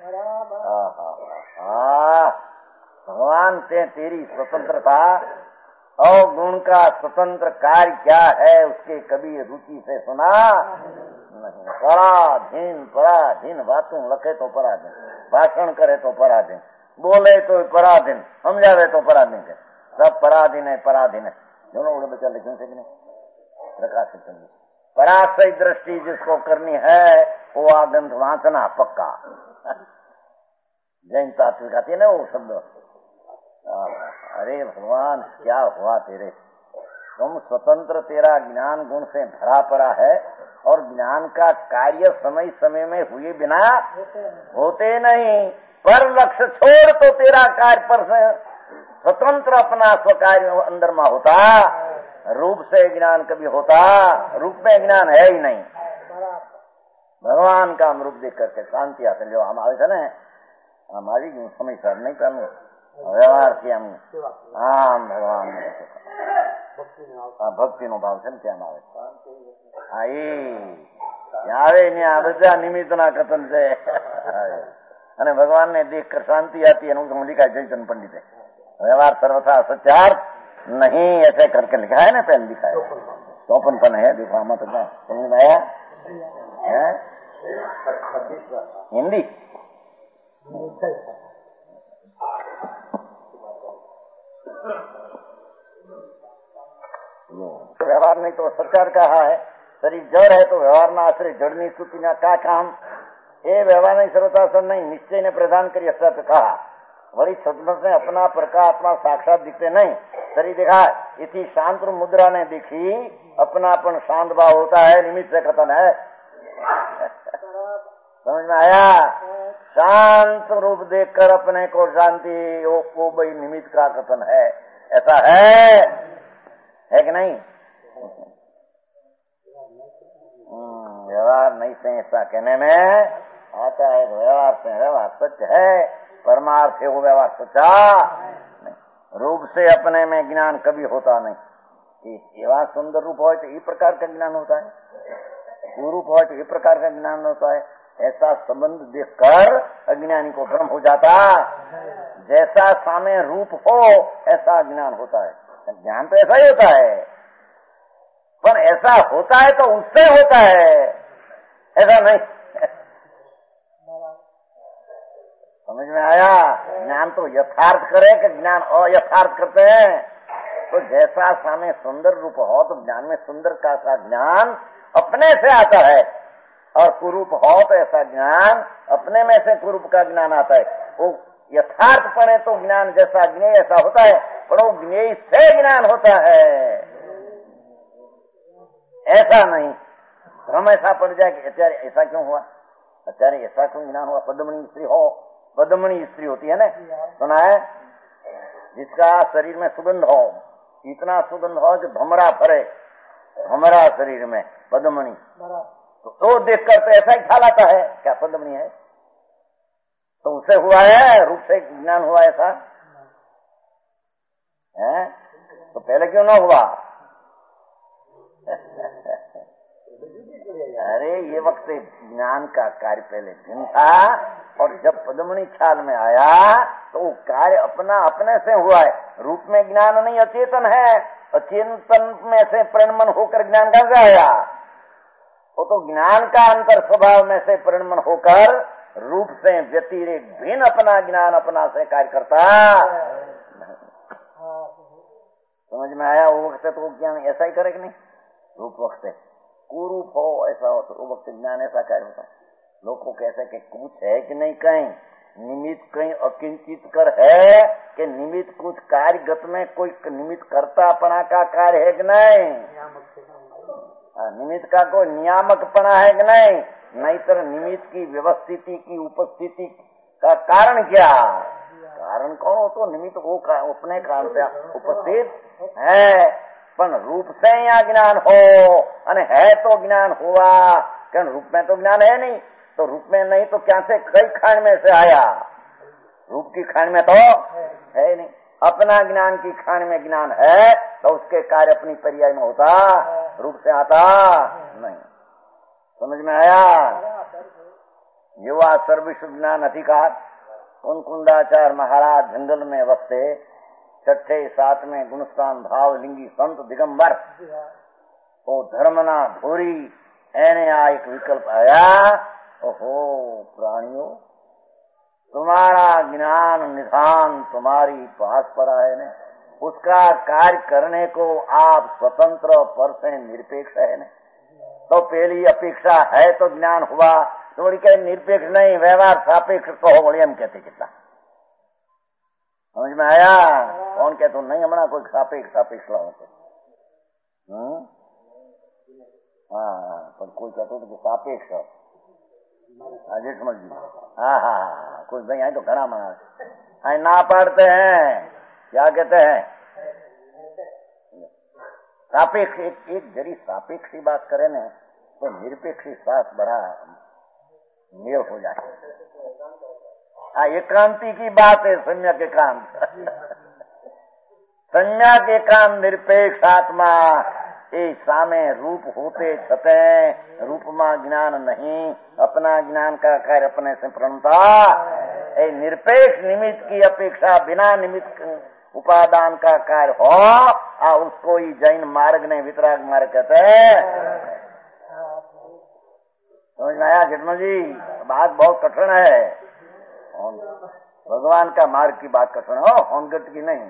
भगवान से तेरी स्वतंत्रता और गुण का स्वतंत्र कार्य क्या है उसके कभी रुचि से सुना नहीं। पराधीन पराधीन बातों लखे तो पराधीन, भाषण करे तो पराधीन, बोले तो पराधीन, समझावे तो पराधीन है, सब पराधीन है पराधीन है। दोनों उड़े बच्चा लिखे से कि नहीं प्रकाशित करनी पराशय दृष्टि जिसको करनी है वो आगंत वांचना पक्का। जैन तात्विक आती है ना वो शब्द। अरे भगवान क्या हुआ तेरे, तुम स्वतंत्र, तेरा ज्ञान गुण से भरा पड़ा है और ज्ञान का कार्य समय समय में हुए बिना होते नहीं, पर लक्ष्य छोड़ तो तेरा कार्य पर स्वतंत्र अपना स्वकार्य अंदर में होता। रूप से ज्ञान कभी होता, रूप में ज्ञान है ही नहीं। भगवान का हम रूप देख करके शांति हासिल जो हम आवे ने हमारी समय सर नहीं करना व्यवहार से हम आम भगवान भक्ति नो भाव છે ત્યાં આવે આઈ આવે ને આ બધા નિમિત્તના કથન છે અને ભગવાનને દેખकर શાंति आती है। उसमें लिखा है जयचंद पंडित है व्यवहार सर्वथा सत्यार्थ नहीं ऐसे करके लिखा है ना, पहले लिखा है चौपन पन है देखो मत समझ में आया? हिंदी व्यवहार नहीं तो सरकार कहा है शरीर जड़ है तो व्यवहार ना आश्रय जड़नी स्तुति ना का काम ये व्यवहार नहीं सर्वता नहीं निश्चय ने प्रदान करी ऐसा तो कहा। वही सदमत ने अपना प्रकात्मा साक्षात दिखते नहीं, शरीर देखा इसी शांत मुद्रा ने दिखी अपनापन शांत भाव होता है, निमित्त से कथन है। समझ में आया? शांत रूप देखकर अपने को शांति वो, वो भाई निमित्त का कथन है, ऐसा है है कि नहीं? व्यवहार नहीं से ऐसा कहने में आता है, व्यवहार से व्यवहार सच है, परमार्थ से वो व्यवहार सच्चा नहीं। रूप से अपने में ज्ञान कभी होता नहीं। एवा सुंदर रूप हो तो ये प्रकार का ज्ञान होता है, रूप हो तो ये प्रकार का ज्ञान होता है। ऐसा संबंध देखकर अज्ञानी को भ्रम हो जाता। जैसा सामने रूप हो ऐसा ज्ञान होता है। ज्ञान तो ऐसा ही होता है, पर ऐसा होता है तो उससे होता है, ऐसा नहीं। समझ में आया? ज्ञान तो यथार्थ करे कि ज्ञान अयथार्थ करते हैं। तो जैसा सामने सुंदर रूप हो तो ज्ञान में सुंदर का सा ज्ञान अपने से आता है, और कुरूप हो तो ऐसा ज्ञान अपने में से कुरूप का ज्ञान आता है। वो यथार्थ पड़े तो ज्ञान जैसा ज्ञेय ऐसा होता है, पर वो ज्ञेय से ज्ञान होता है, ऐसा नहीं। भ्रम ऐसा पड़ जाए कि अत्यारे ऐसा क्यों हुआ, अत्यारे ऐसा क्यों ज्ञान हुआ। पद्मणी स्त्री हो, पद्मणी स्त्री होती है ना, सुना है? जिसका शरीर में सुगंध हो, इतना सुगंध हो जो भमरा भरे, हमारा शरीर में पद्मणि, तो, तो देखकर तो ऐसा ही ख्याल आता है क्या पद्मणि है, तो उसे हुआ है, रूप से ज्ञान हुआ ऐसा है, तो पहले क्यों ना हुआ? अरे ये वक्त ज्ञान का कार्य पहले भिन्न था, और जब पद्मणि ख्याल में आया तो वो कार्य अपना अपने से हुआ है। रूप में ज्ञान नहीं, अचेतन है, अचेतन में से परिणमन होकर ज्ञान कहां से आया? वो तो ज्ञान का अंतर स्वभाव में से परिणमन होकर रूप से व्यतिरेक भिन्न अपना ज्ञान अपना से कार्य करता। समझ में आया? वो वक्त तो ज्ञान ऐसा ही करे कि नहीं? रूप वक्त कुरूप हो ऐसा हो तो वो वक्त ज्ञान ऐसा कार्य होता। लोग को कैसे कि कुछ है कि नहीं, कहीं निमित्त कहीं अकिंचित कर है कि निमित्त कुछ कार्यगत में कोई निमित्त कर्तापना का कार्य है कि नहीं? निमित्त का कोई नियामकपना है कि नहीं? नहीं तो निमित्त की व्यवस्थिति की उपस्थिति का कारण क्या? कारण कौन हो? तो निमित्त वो अपने कारण से उपस्थित है, पर रूप से यहाँ ज्ञान हो अने है तो ज्ञान हुआ, क्यों रूप में तो ज्ञान है नहीं, तो रूप में नहीं तो क्या से कई खान में से आया? रूप की खान में तो है नहीं, अपना ज्ञान की खान में ज्ञान है तो उसके कार्य अपनी पर्याय में होता, रूप से आता नहीं। समझ में आया? युवा सर्वविश्व ज्ञान अधिकार उन कुंडाचार महाराज जंगल में वसते छठे सातवें गुणस्थान भाव लिंगी संत दिगंबर ओ धर्मना धोरी एने आ एक विकल्प आया। ओहो प्राणियों, तुम्हारा ज्ञान निधान तुम्हारी पास पड़ा है ने, उसका कार्य करने को आप स्वतंत्र पर से निरपेक्ष है ने, तो पहली अपेक्षा है तो ज्ञान हुआ, थोड़ी कहीं निरपेक्ष नहीं व्यवहार सापेक्ष कहो बोले हम कहते कितना। समझ में आया? कौन कहते नहीं हमारा कोई सापेक्ष सापेक्ष लाओ हाँ, पर कोई कहते तो सापेक्ष अजय समझ हाँ हाँ हाँ कुछ नहीं आए तो घना मना आई ना पढ़ते हैं, क्या कहते हैं सापेक्ष। एक, एक जरी सापेक्ष की बात करें न तो निरपेक्ष साथ बड़ा मेल हो जाए। हाँ एकांति की बात है, सम्यक एकांत सम्यक एकांत निरपेक्ष आत्मा ए सामे रूप होते छते रूप में ज्ञान नहीं, अपना ज्ञान का कार्य अपने से प्रणता ए निरपेक्ष निमित्त की अपेक्षा बिना निमित्त उपादान का कार्य हो आ उसको ही जैन मार्ग ने वितराग मार्ग कहते हैं। समझ में आया जेठमल जी? बात बहुत कठिन है, भगवान का मार्ग की बात कठिन हो, होनगट की नहीं।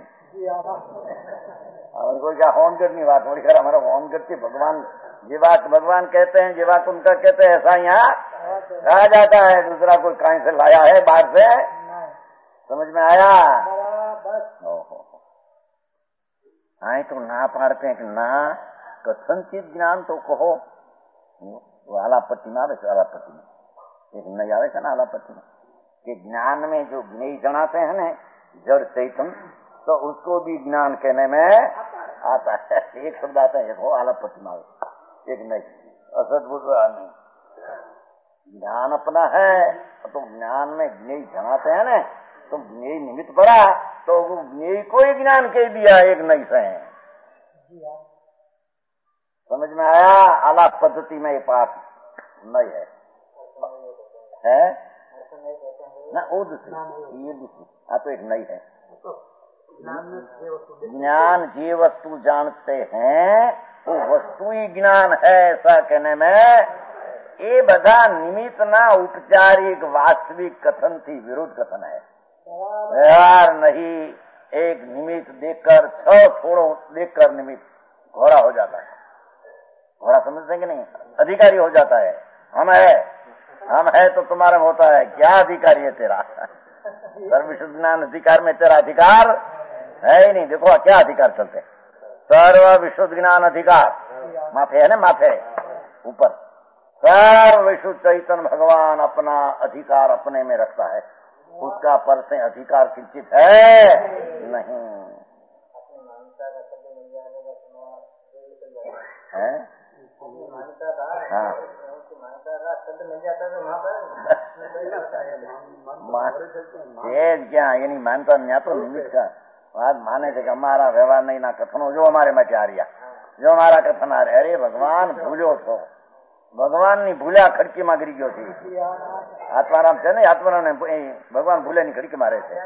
और कोई क्या होनगट नहीं बात बोली कर, हमारा होनगट की भगवान जीवा भगवान कहते हैं, जीवा उनका कहते हैं, ऐसा यहाँ कहा जाता है, दूसरा कोई कहीं से लाया है बाहर से। समझ में आया? आए तो ना पाड़ते हैं कि ना कथनचित ज्ञान तो कहो, वो आलापट्टी में आवे, आलापट्टी में एक नहीं आवे ना आलापट्टी में कि ज्ञान में जो ज्ञेय जनाते हैं न जड़ चैतन, तो उसको भी ज्ञान कहने में आता है। एक शब्द आता है, एक हो आलापट्टी में आवे, एक नहीं असद बुझा नहीं। ज्ञान अपना है तो ज्ञान में ज्ञेय जनाते हैं न, तो ज्ञेय निमित्त पड़ा तो वो ज्ञेय को ही ज्ञान कह दिया, एक नहीं से। समझ में आया? आलाप पद्धति में ये पाठ नहीं है, है? ना वो दूसरी, ये दूसरी, हाँ तो एक नहीं है। ज्ञान जे वस्तु जानते हैं वो वस्तु ही ज्ञान है, ऐसा कहने में ये बधा निमित्त ना औपचारिक वास्तविक कथन थी विरोध कथन है। व्यवहार नहीं, एक निमित्त देखकर छह छोड़ो देखकर निमित्त घोड़ा हो जाता है। घोड़ा समझते कि नहीं? अधिकारी हो जाता है। हम है हम है तो तुम्हारे में होता है, क्या अधिकारी है तेरा? सर्वविश्व ज्ञान अधिकार में तेरा अधिकार है ही नहीं। देखो क्या अधिकार चलते, सर्व विश्व ज्ञान अधिकार माथे है ना, माथे ऊपर सर्व विश्व चैतन्य भगवान अपना अधिकार अपने में रखता है, उसका पर से अधिकार किंचित है नहीं। है? हाँ क्या ये नहीं मानता न्या तो निमित्त का बात माने थे कि हमारा व्यवहार नहीं ना कथनो जो हमारे में आ रहा जो हमारा कथन आ रहा अरे भगवान भूलो छो भगवान नहीं भूला खड़की में गिरी गयो थी आत्माराम છે ને આત્મારામ ને ભગવાન ભૂલે ની ખડકી મારે છે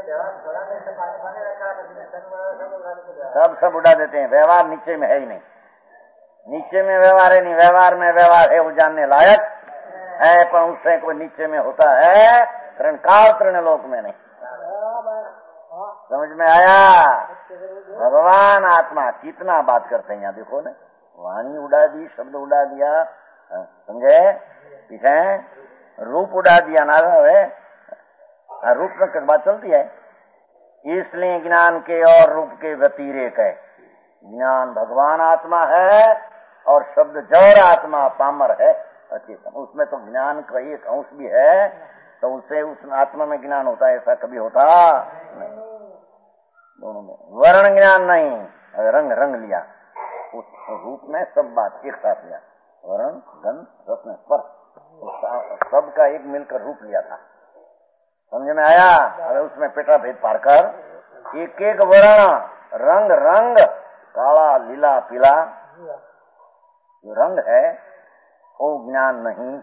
सब सब उड़ा देते हैं व्यवहार नीचे में है ही नहीं नीचे में व्यवहार है नहीं व्यवहार में व्यवहार है वो जानने लायक है पर उससे कोई नीचे में होता है तरण काल तरण लोक में नहीं समझ में आया भगवान आत्मा कितना बात करते हैं यहाँ देखो ना वाणी उड़ा दी शब्द उड़ा दिया समझे पीछे रूप उड़ा दिया ना है रूप में बात चलती है इसलिए ज्ञान के और रूप के व्यतिरेक है ज्ञान भगवान आत्मा है और शब्द जड़ आत्मा पामर है अचेतन उसमें तो ज्ञान का एक अंश भी है तो उससे उस आत्मा में ज्ञान होता है ऐसा कभी होता नहीं दोनों में वर्ण ज्ञान नहीं रंग रंग लिया उस रूप में सब बात एक साथ लिया वर्ण गंध रत्न स्पर्श सबका एक मिलकर रूप लिया था समझ में आया अरे उसमें पेटा भेद पार कर एक एक वर्ण रंग रंग काला लीला पीला जो रंग है वो ज्ञान नहीं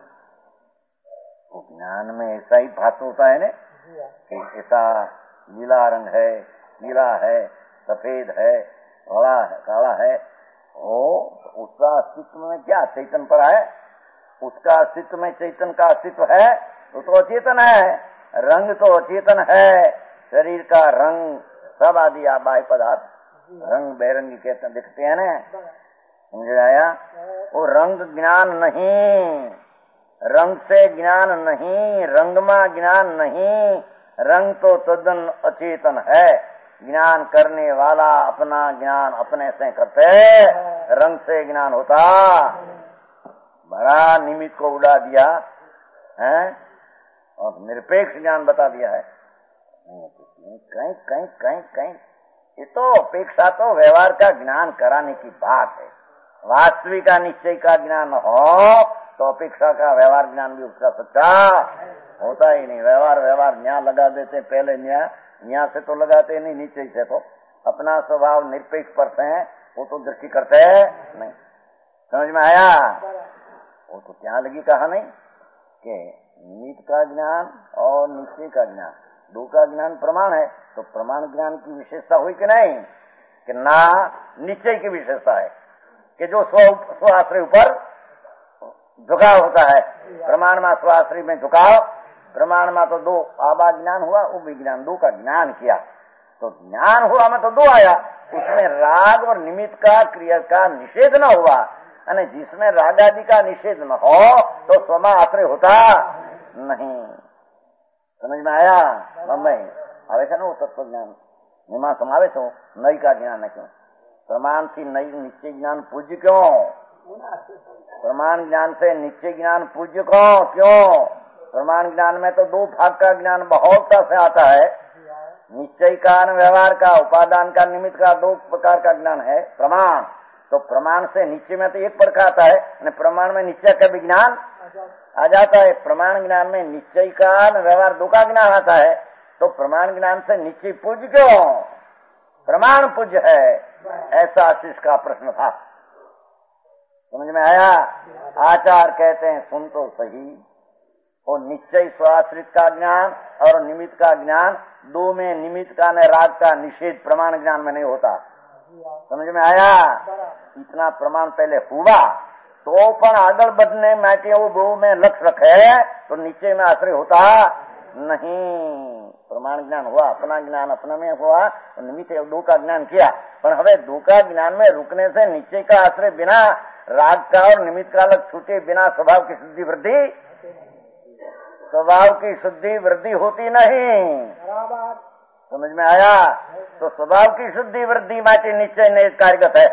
वो ज्ञान में ऐसा ही भास होता है ना कि ऐसा लीला रंग है नीला है सफेद है काला है काला है वो उसका अस्तित्व में क्या चैतन पर है उसका अस्तित्व में चैतन का अस्तित्व है वो तो अचेतन है रंग तो अचेतन है शरीर का रंग सब आदि बाह्य पदार्थ रंग बेरंगी कहते दिखते हैं ना समझ आया वो रंग ज्ञान नहीं रंग से ज्ञान नहीं रंग में ज्ञान नहीं रंग तो तद्दन अचेतन है ज्ञान करने वाला अपना ज्ञान अपने से करते रंग से ज्ञान होता बड़ा निमित्त को उड़ा दिया है और निरपेक्ष ज्ञान बता दिया है कहीं कहीं कहीं कहीं ये तो अपेक्षा तो व्यवहार का ज्ञान कराने की बात है वास्तविक का निश्चय का ज्ञान हो तो अपेक्षा का व्यवहार ज्ञान भी उसका सच्चा होता ही नहीं व्यवहार व्यवहार न्याय लगा देते पहले न्याय न्याय से तो लगाते नहीं निश्चय से तो अपना स्वभाव निरपेक्ष करते हैं वो तो दृष्टि करते हैं नहीं समझ में आया वो तो क्या लगी कहा नहीं कि निमित्त का ज्ञान और निश्चय का ज्ञान दो का ज्ञान प्रमाण है तो प्रमाण ज्ञान की विशेषता हुई कि नहीं कि ना निश्चय की विशेषता है कि जो स्व स्व आश्रय ऊपर झुकाव होता है प्रमाण में स्व आश्रय में झुकाव प्रमाण में तो दो आबा ज्ञान हुआ वो भी ज्ञान दो का ज्ञान किया तो ज्ञान हुआ में तो दो आया उसमें राग और निमित्त का क्रिया का निषेध न हुआ અને जिसमें राग आदि का निषेध न हो तो स्वमा आश्रय होता नहीं समझ में आया मम्मी આવે છે ને તત્વ જ્ઞાન એમાં સમાવે છે નઈ का ज्ञान है क्यों प्रमाण से नई निश्चय ज्ञान पूज्य क्यों प्रमाण ज्ञान से निश्चय ज्ञान पूज्य क्यों क्यों प्रमाण ज्ञान में तो दो भाग का ज्ञान बहुलता से आता है निश्चय का व्यवहार का उपादान का निमित्त का दो प्रकार का ज्ञान है प्रमाण तो प्रमाण से निश्चय में तो एक प्रकार आता है प्रमाण में निश्चय का भी ज्ञान आ जाता है प्रमाण ज्ञान में निश्चय का व्यवहार दो का ज्ञान आता है तो प्रमाण ज्ञान से निश्चय पूज्य क्यों प्रमाण पूज्य है ऐसा शिष्य का प्रश्न था समझ में आया आचार कहते हैं सुन तो सही वो निश्चय स्वाश्रित का ज्ञान और निमित्त का ज्ञान दो में निमित्त का न राग का निषेध प्रमाण ज्ञान में नहीं होता समझ में आया इतना प्रमाण पहले हुआ तो पण आगळ बढ़ने માટે वो दो में लक्ष्य रखे तो नीचे में आश्रय होता नहीं प्रमाण ज्ञान हुआ अपना ज्ञान अपने में हुआ और निमित्त दो का ज्ञान किया पर हमें दो का ज्ञान में रुकने से नीचे का आश्रय बिना राग का और निमित्त का अलग छूटे बिना स्वभाव की शुद्धि वृद्धि स्वभाव की शुद्धि वृद्धि होती नहीं समझ में आया तो स्वभाव की शुद्धि वृद्धि माटे निश्चय नहीं कार्यगत है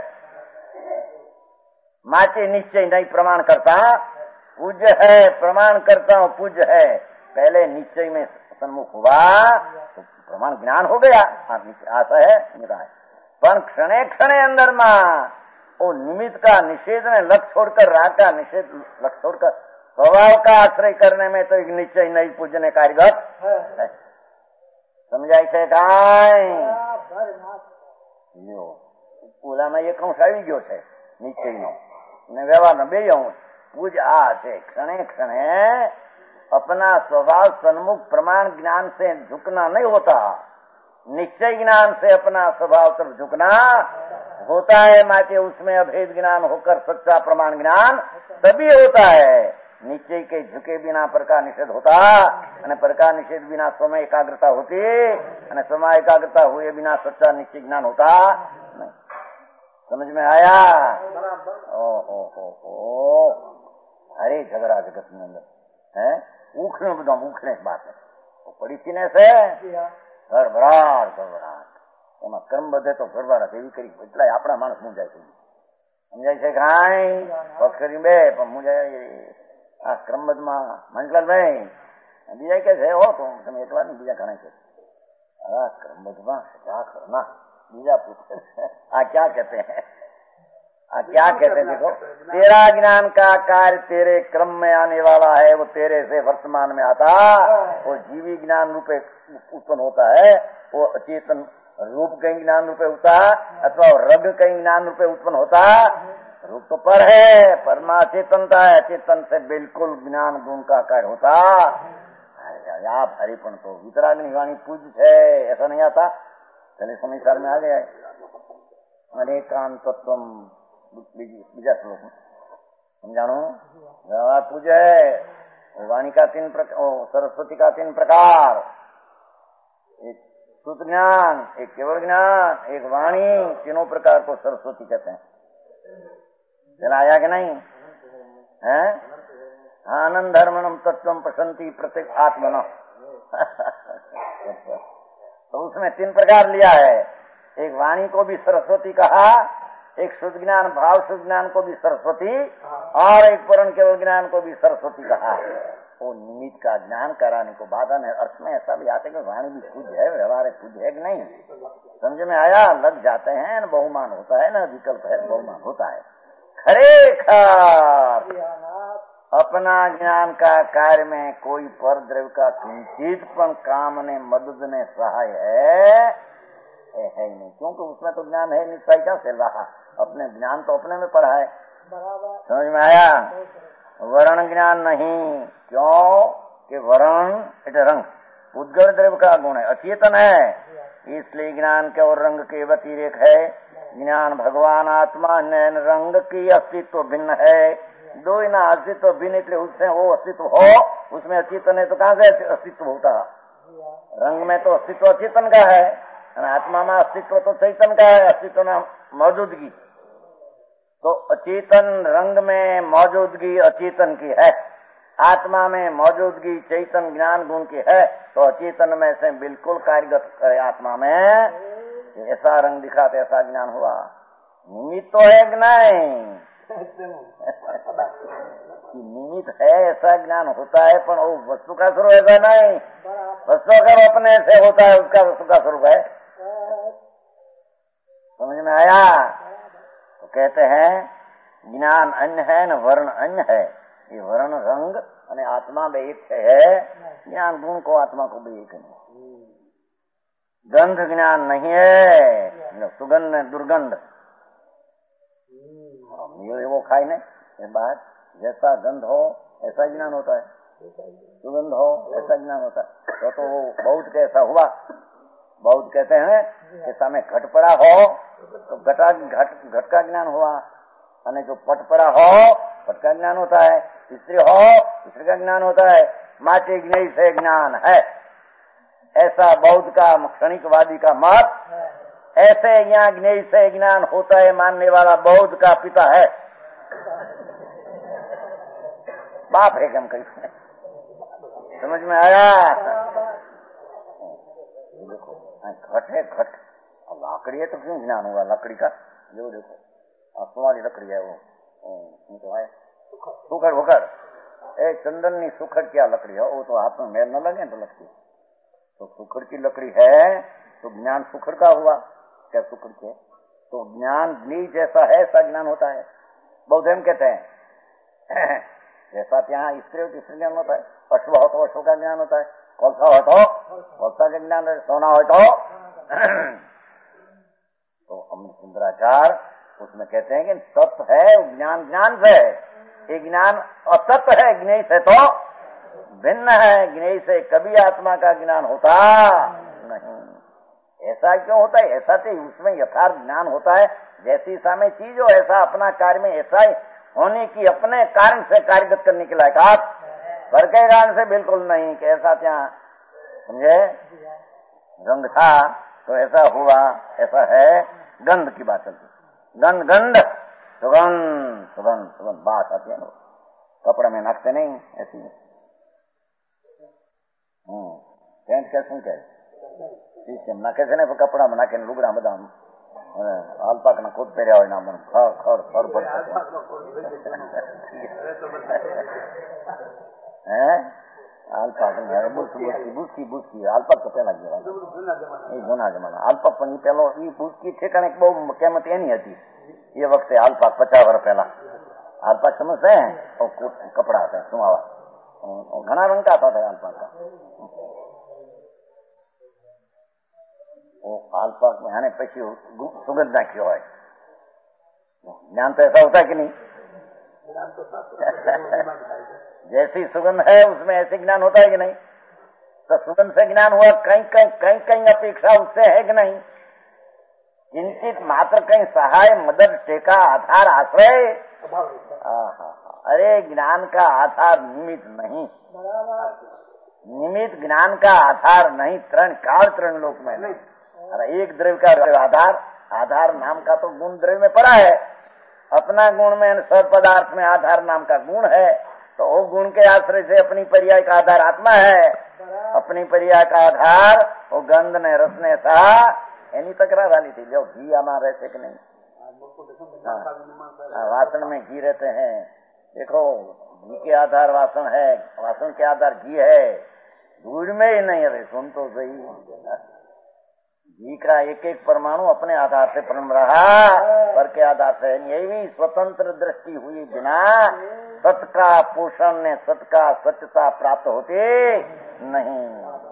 माटे निश्चय नहीं प्रमाण करता पूज्य है प्रमाण करता हूँ पूज्य है पहले निश्चय में सन्मुख हुआ तो प्रमाण ज्ञान हो गया आशा है निकाय पर क्षणे क्षणे अंदर में वो निमित्त का निषेध ने लक्ष्य छोड़कर, राग का निषेध लक्ष्य छोड़कर स्वभाव का आश्रय करने में तो एक निश्चय नहीं पूजने कार्यगत है। समझाय છે કાંઈ? લ્યો પૂજામાં એક અંશ આવી ગયો છે નિશ્ચયનો ને વ્યવહારનો બે અંશ। પૂજ આ છે क्षणे क्षणे अपना स्वभाव सन्मुख प्रमाण ज्ञान से झुकना नहीं होता, निश्चय ज्ञान से अपना स्वभाव तरफ झुकना होता है। माचे उसमें अभेद ज्ञान होकर सच्चा प्रमाण ज्ञान तभी होता है। निश्चय के झुके बिना प्रकार निषेध होता અને प्रकार निषेध बिना समय एकाग्रता होती અને समय एकाग्रता हुए बिना सच्चा निश्चय ज्ञान होता नहीं। समझ में आया? ओ हो हो हो अरे झगड़ा जगत में अंदर है उखने બધા ઉખને બાત પડી થી ને છે ગરબરાટ ગરબરાટ એમાં કર્મ બધે તો ગરબરાટ એવી કરી એટલા આપણા માણસ મુંજાય છે। સમજાય છે કાંઈ? પક્ષરી બે પણ મુંજાય આ ક્રમબદ્ધમાં મંજલાલભાઈ બીજા કે છે હો તો તમે એકલા નહીં બીજા ઘણા છે આ ક્રમબદ્ધમાં क्या करना બીજા પૂછે આ क्या कहते हैं आ, क्या कहते हैं? देखो तेरा ज्ञान का कार्य तेरे क्रम में आने वाला है, वो तेरे से वर्तमान में आता, वो जीवी ज्ञान रूपे उत्पन्न होता है, वो अचेतन रूप का ज्ञान रूपे होता अथवा रग का ज्ञान रूपे उत्पन्न होता। रूप तो पर है, परमा चेतनता है, चेतन से बिल्कुल ज्ञान गुण का कार्य होता। आप हरिपन तो वितराग्नि वाणी पूज है ऐसा नहीं आता। चलिए समीसार में आ गया है अनेकांतत्वम बीजा श्लोक में समझानो पूज है वाणी का तीन प्रकार, सरस्वती का तीन प्रकार, एक शुद्ध ज्ञान, एक केवल ज्ञान, एक वाणी, तीनों प्रकार को सरस्वती कहते हैं। चला आया कि नहीं है? आनंद धर्मनम तत्वम प्रसंति प्रत्येक आत्मन तो उसमें तीन प्रकार लिया है। एक वाणी को भी सरस्वती कहा, एक शुद्ध ज्ञान भाव शुद्ध ज्ञान को भी सरस्वती और एक पूर्ण केवल ज्ञान को भी सरस्वती कहा। वो निमित्त का ज्ञान कराने को बाधा है। अर्थ में ऐसा भी आते कि वाणी भी पूज्य है, व्यवहार पूज्य है कि नहीं? समझ में आया? लग जाते हैं न बहुमान होता है, न विकल्प है बहुमान होता है। खरेखर अपना ज्ञान का कार्य में कोई पर द्रव्य का किंचित पण काम ने मदद ने सहाय है है ही नहीं, क्योंकि उसमें तो ज्ञान है नहीं, सही क्या से रहा अपने ज्ञान तो अपने में पढ़ा है। समझ में आया? वर्ण ज्ञान नहीं, क्यों कि वर्ण इट रंग उद्गत द्रव्य का गुण है, अचेतन है, इसलिए ज्ञान के और रंग के व्यतिरेक है। ज्ञान भगवान आत्मा नैन रंग की अस्तित्व भिन्न है, दो ही ना अस्तित्व भिन्न, इसलिए उससे वो अस्तित्व हो, उसमें अचेतन है तो कहाँ से अस्तित्व होता? रंग में तो अस्तित्व अचेतन का है, आत्मा में अस्तित्व तो चैतन का है, अस्तित्व में मौजूदगी। तो अचेतन रंग में मौजूदगी अचेतन की है, आत्मा में मौजूदगी चैतन ज्ञान गुण की है, तो अचेतन में से बिल्कुल कार्यगत करे आत्मा में ऐसा रंग दिखाते ऐसा ज्ञान हुआ। निमित्त तो है कि नहीं? निमित्त है ऐसा ज्ञान होता है, पर वो वस्तु का स्वरूप ऐसा नहीं। वस्तु अगर अपने से होता है उसका वस्तु का स्वरूप है। समझ में आया? तो कहते हैं ज्ञान अन्य है न वर्ण अन्य है। ये वर्ण रंग અને आत्मा में एक है, ज्ञान गुण को आत्मा को भी एक नहीं। गंध ज्ञान नहीं है, सुगंध दुर्गंध ये वो खाई नहीं, ये बात जैसा गंध हो ऐसा ज्ञान होता है, सुगंध हो ऐसा ज्ञान होता है। तो तो वो बहुत कैसा हुआ, बहुत कहते हैं कि सामे घट पड़ा हो तो घटा घट घट का ज्ञान हुआ, और जो पट पड़ा हो पट का ज्ञान होता है, स्त्री हो स्त्री का ज्ञान होता है। माचे ज्ञेय से ज्ञान है, ऐसा बौद्ध का क्षणिकवादी का मत। ऐसे यहाँ ज्ञेय से ज्ञान होता है मानने वाला बौद्ध का पिता है, बाप है कम कहीं। समझ में आया? देखो घट है, घट लाकड़ी है तो क्यों ज्ञान हुआ लकड़ी का? जो देखो तुम्हारी लकड़ी है वो तो है सुखड़ होकर ए चंदन नी सुखड़ क्या लकड़ी है, वो तो हाथ में मेल न लगे तो लगती। तो सुखड़ की लकड़ी है तो ज्ञान सुखड़ का हुआ, क्या सुखड़ के तो ज्ञान घी जैसा है ऐसा ज्ञान होता है। बौद्ध कहते हैं जैसा ત્યાં स्त्री हो तो स्त्री ज्ञान होता है, अश्व हो तो अश्व का ज्ञान होता है, कोलसा हो तो कोलसा का ज्ञान है, सोना हो तो तो अमृत सुंदराचार उसमें कहते हैं कि सत्य है ज्ञान, ज्ञान से ये ज्ञान असत्य है, ज्ञेय से तो भिन्न है। ज्ञेय से कभी आत्मा का ज्ञान होता नहीं। ऐसा क्यों होता है? ऐसा तो उसमें यथार्थ ज्ञान होता है, जैसी सामने चीज हो ऐसा अपना कार्य में ऐसा ही होने की अपने कारण से कार्यगत करने के लायक आप घर के कारण से बिल्कुल नहीं कि ऐसा क्या समझे रंग था तो ऐसा हुआ, ऐसा है। गंध की बात चलती, गंध गंध सुगंध सुगंध सुगंध बात आती है, कपड़े में नाखते नहीं ऐसी। हम्म पेंट कैसे कहे नाखे से नहीं कपड़ा में नाखे लुगड़ा બધા अल्पाक ना खुद પહેર્યા હોય ના મને ખર ખર ખર ભર હે અલ્પાક ને બુસ્કી બુસ્કી બુસ્કી અલ્પાક તો પેલા ગયો એ જૂના જમાના અલ્પાક પણ એ પેલો એ બુસ્કી ઠેકાણે બહુ કિંમત એની હતી એ વખતે અલ્પાક પચાસ વર્ષ પહેલા અલ્પાક સમજે તો કપડા હતા સુમાવા ઘણા રંગ का था अल्पाक का अल्पाक में आने पीछे सुगंध नाख्यो है। ज्ञान तो ऐसा होता है कि नहीं? जैसी सुगंध है उसमें ऐसे ज्ञान होता है कि नहीं? तो सुगंध से ज्ञान हुआ, कहीं कहीं कहीं कहीं अपेक्षा उससे है कि नहीं? किंचित मात्र कहीं सहाय मदद टेका आधार आश्रय। अरे ज्ञान का आधार निमित्त नहीं, निमित्त ज्ञान का आधार नहीं, तरण काल तरण लोक में नहीं। अरे एक द्रव्य का आधार, आधार नाम का तो गुण द्रव्य में पड़ा है, अपना गुण में सब पदार्थ में आधार नाम का गुण है, तो वो गुण के आश्रय से अपनी पर्याय का आधार आत्मा है, अपनी पर्याय का आधार वो गंध ने रस ने सा एनी तकरार आनी थी। जो घी आना रहते कि नहीं, वासन में घी रहते हैं, देखो घी के आधार वासन है, वासन के आधार घी है, दूध में ही नहीं है। सुन तो सही, घी का एक एक परमाणु अपने आधार से परम रहा, पर के आधार से यही स्वतंत्र दृष्टि हुई बिना सत का पोषण ने सत का सत्यता प्राप्त होती नहीं।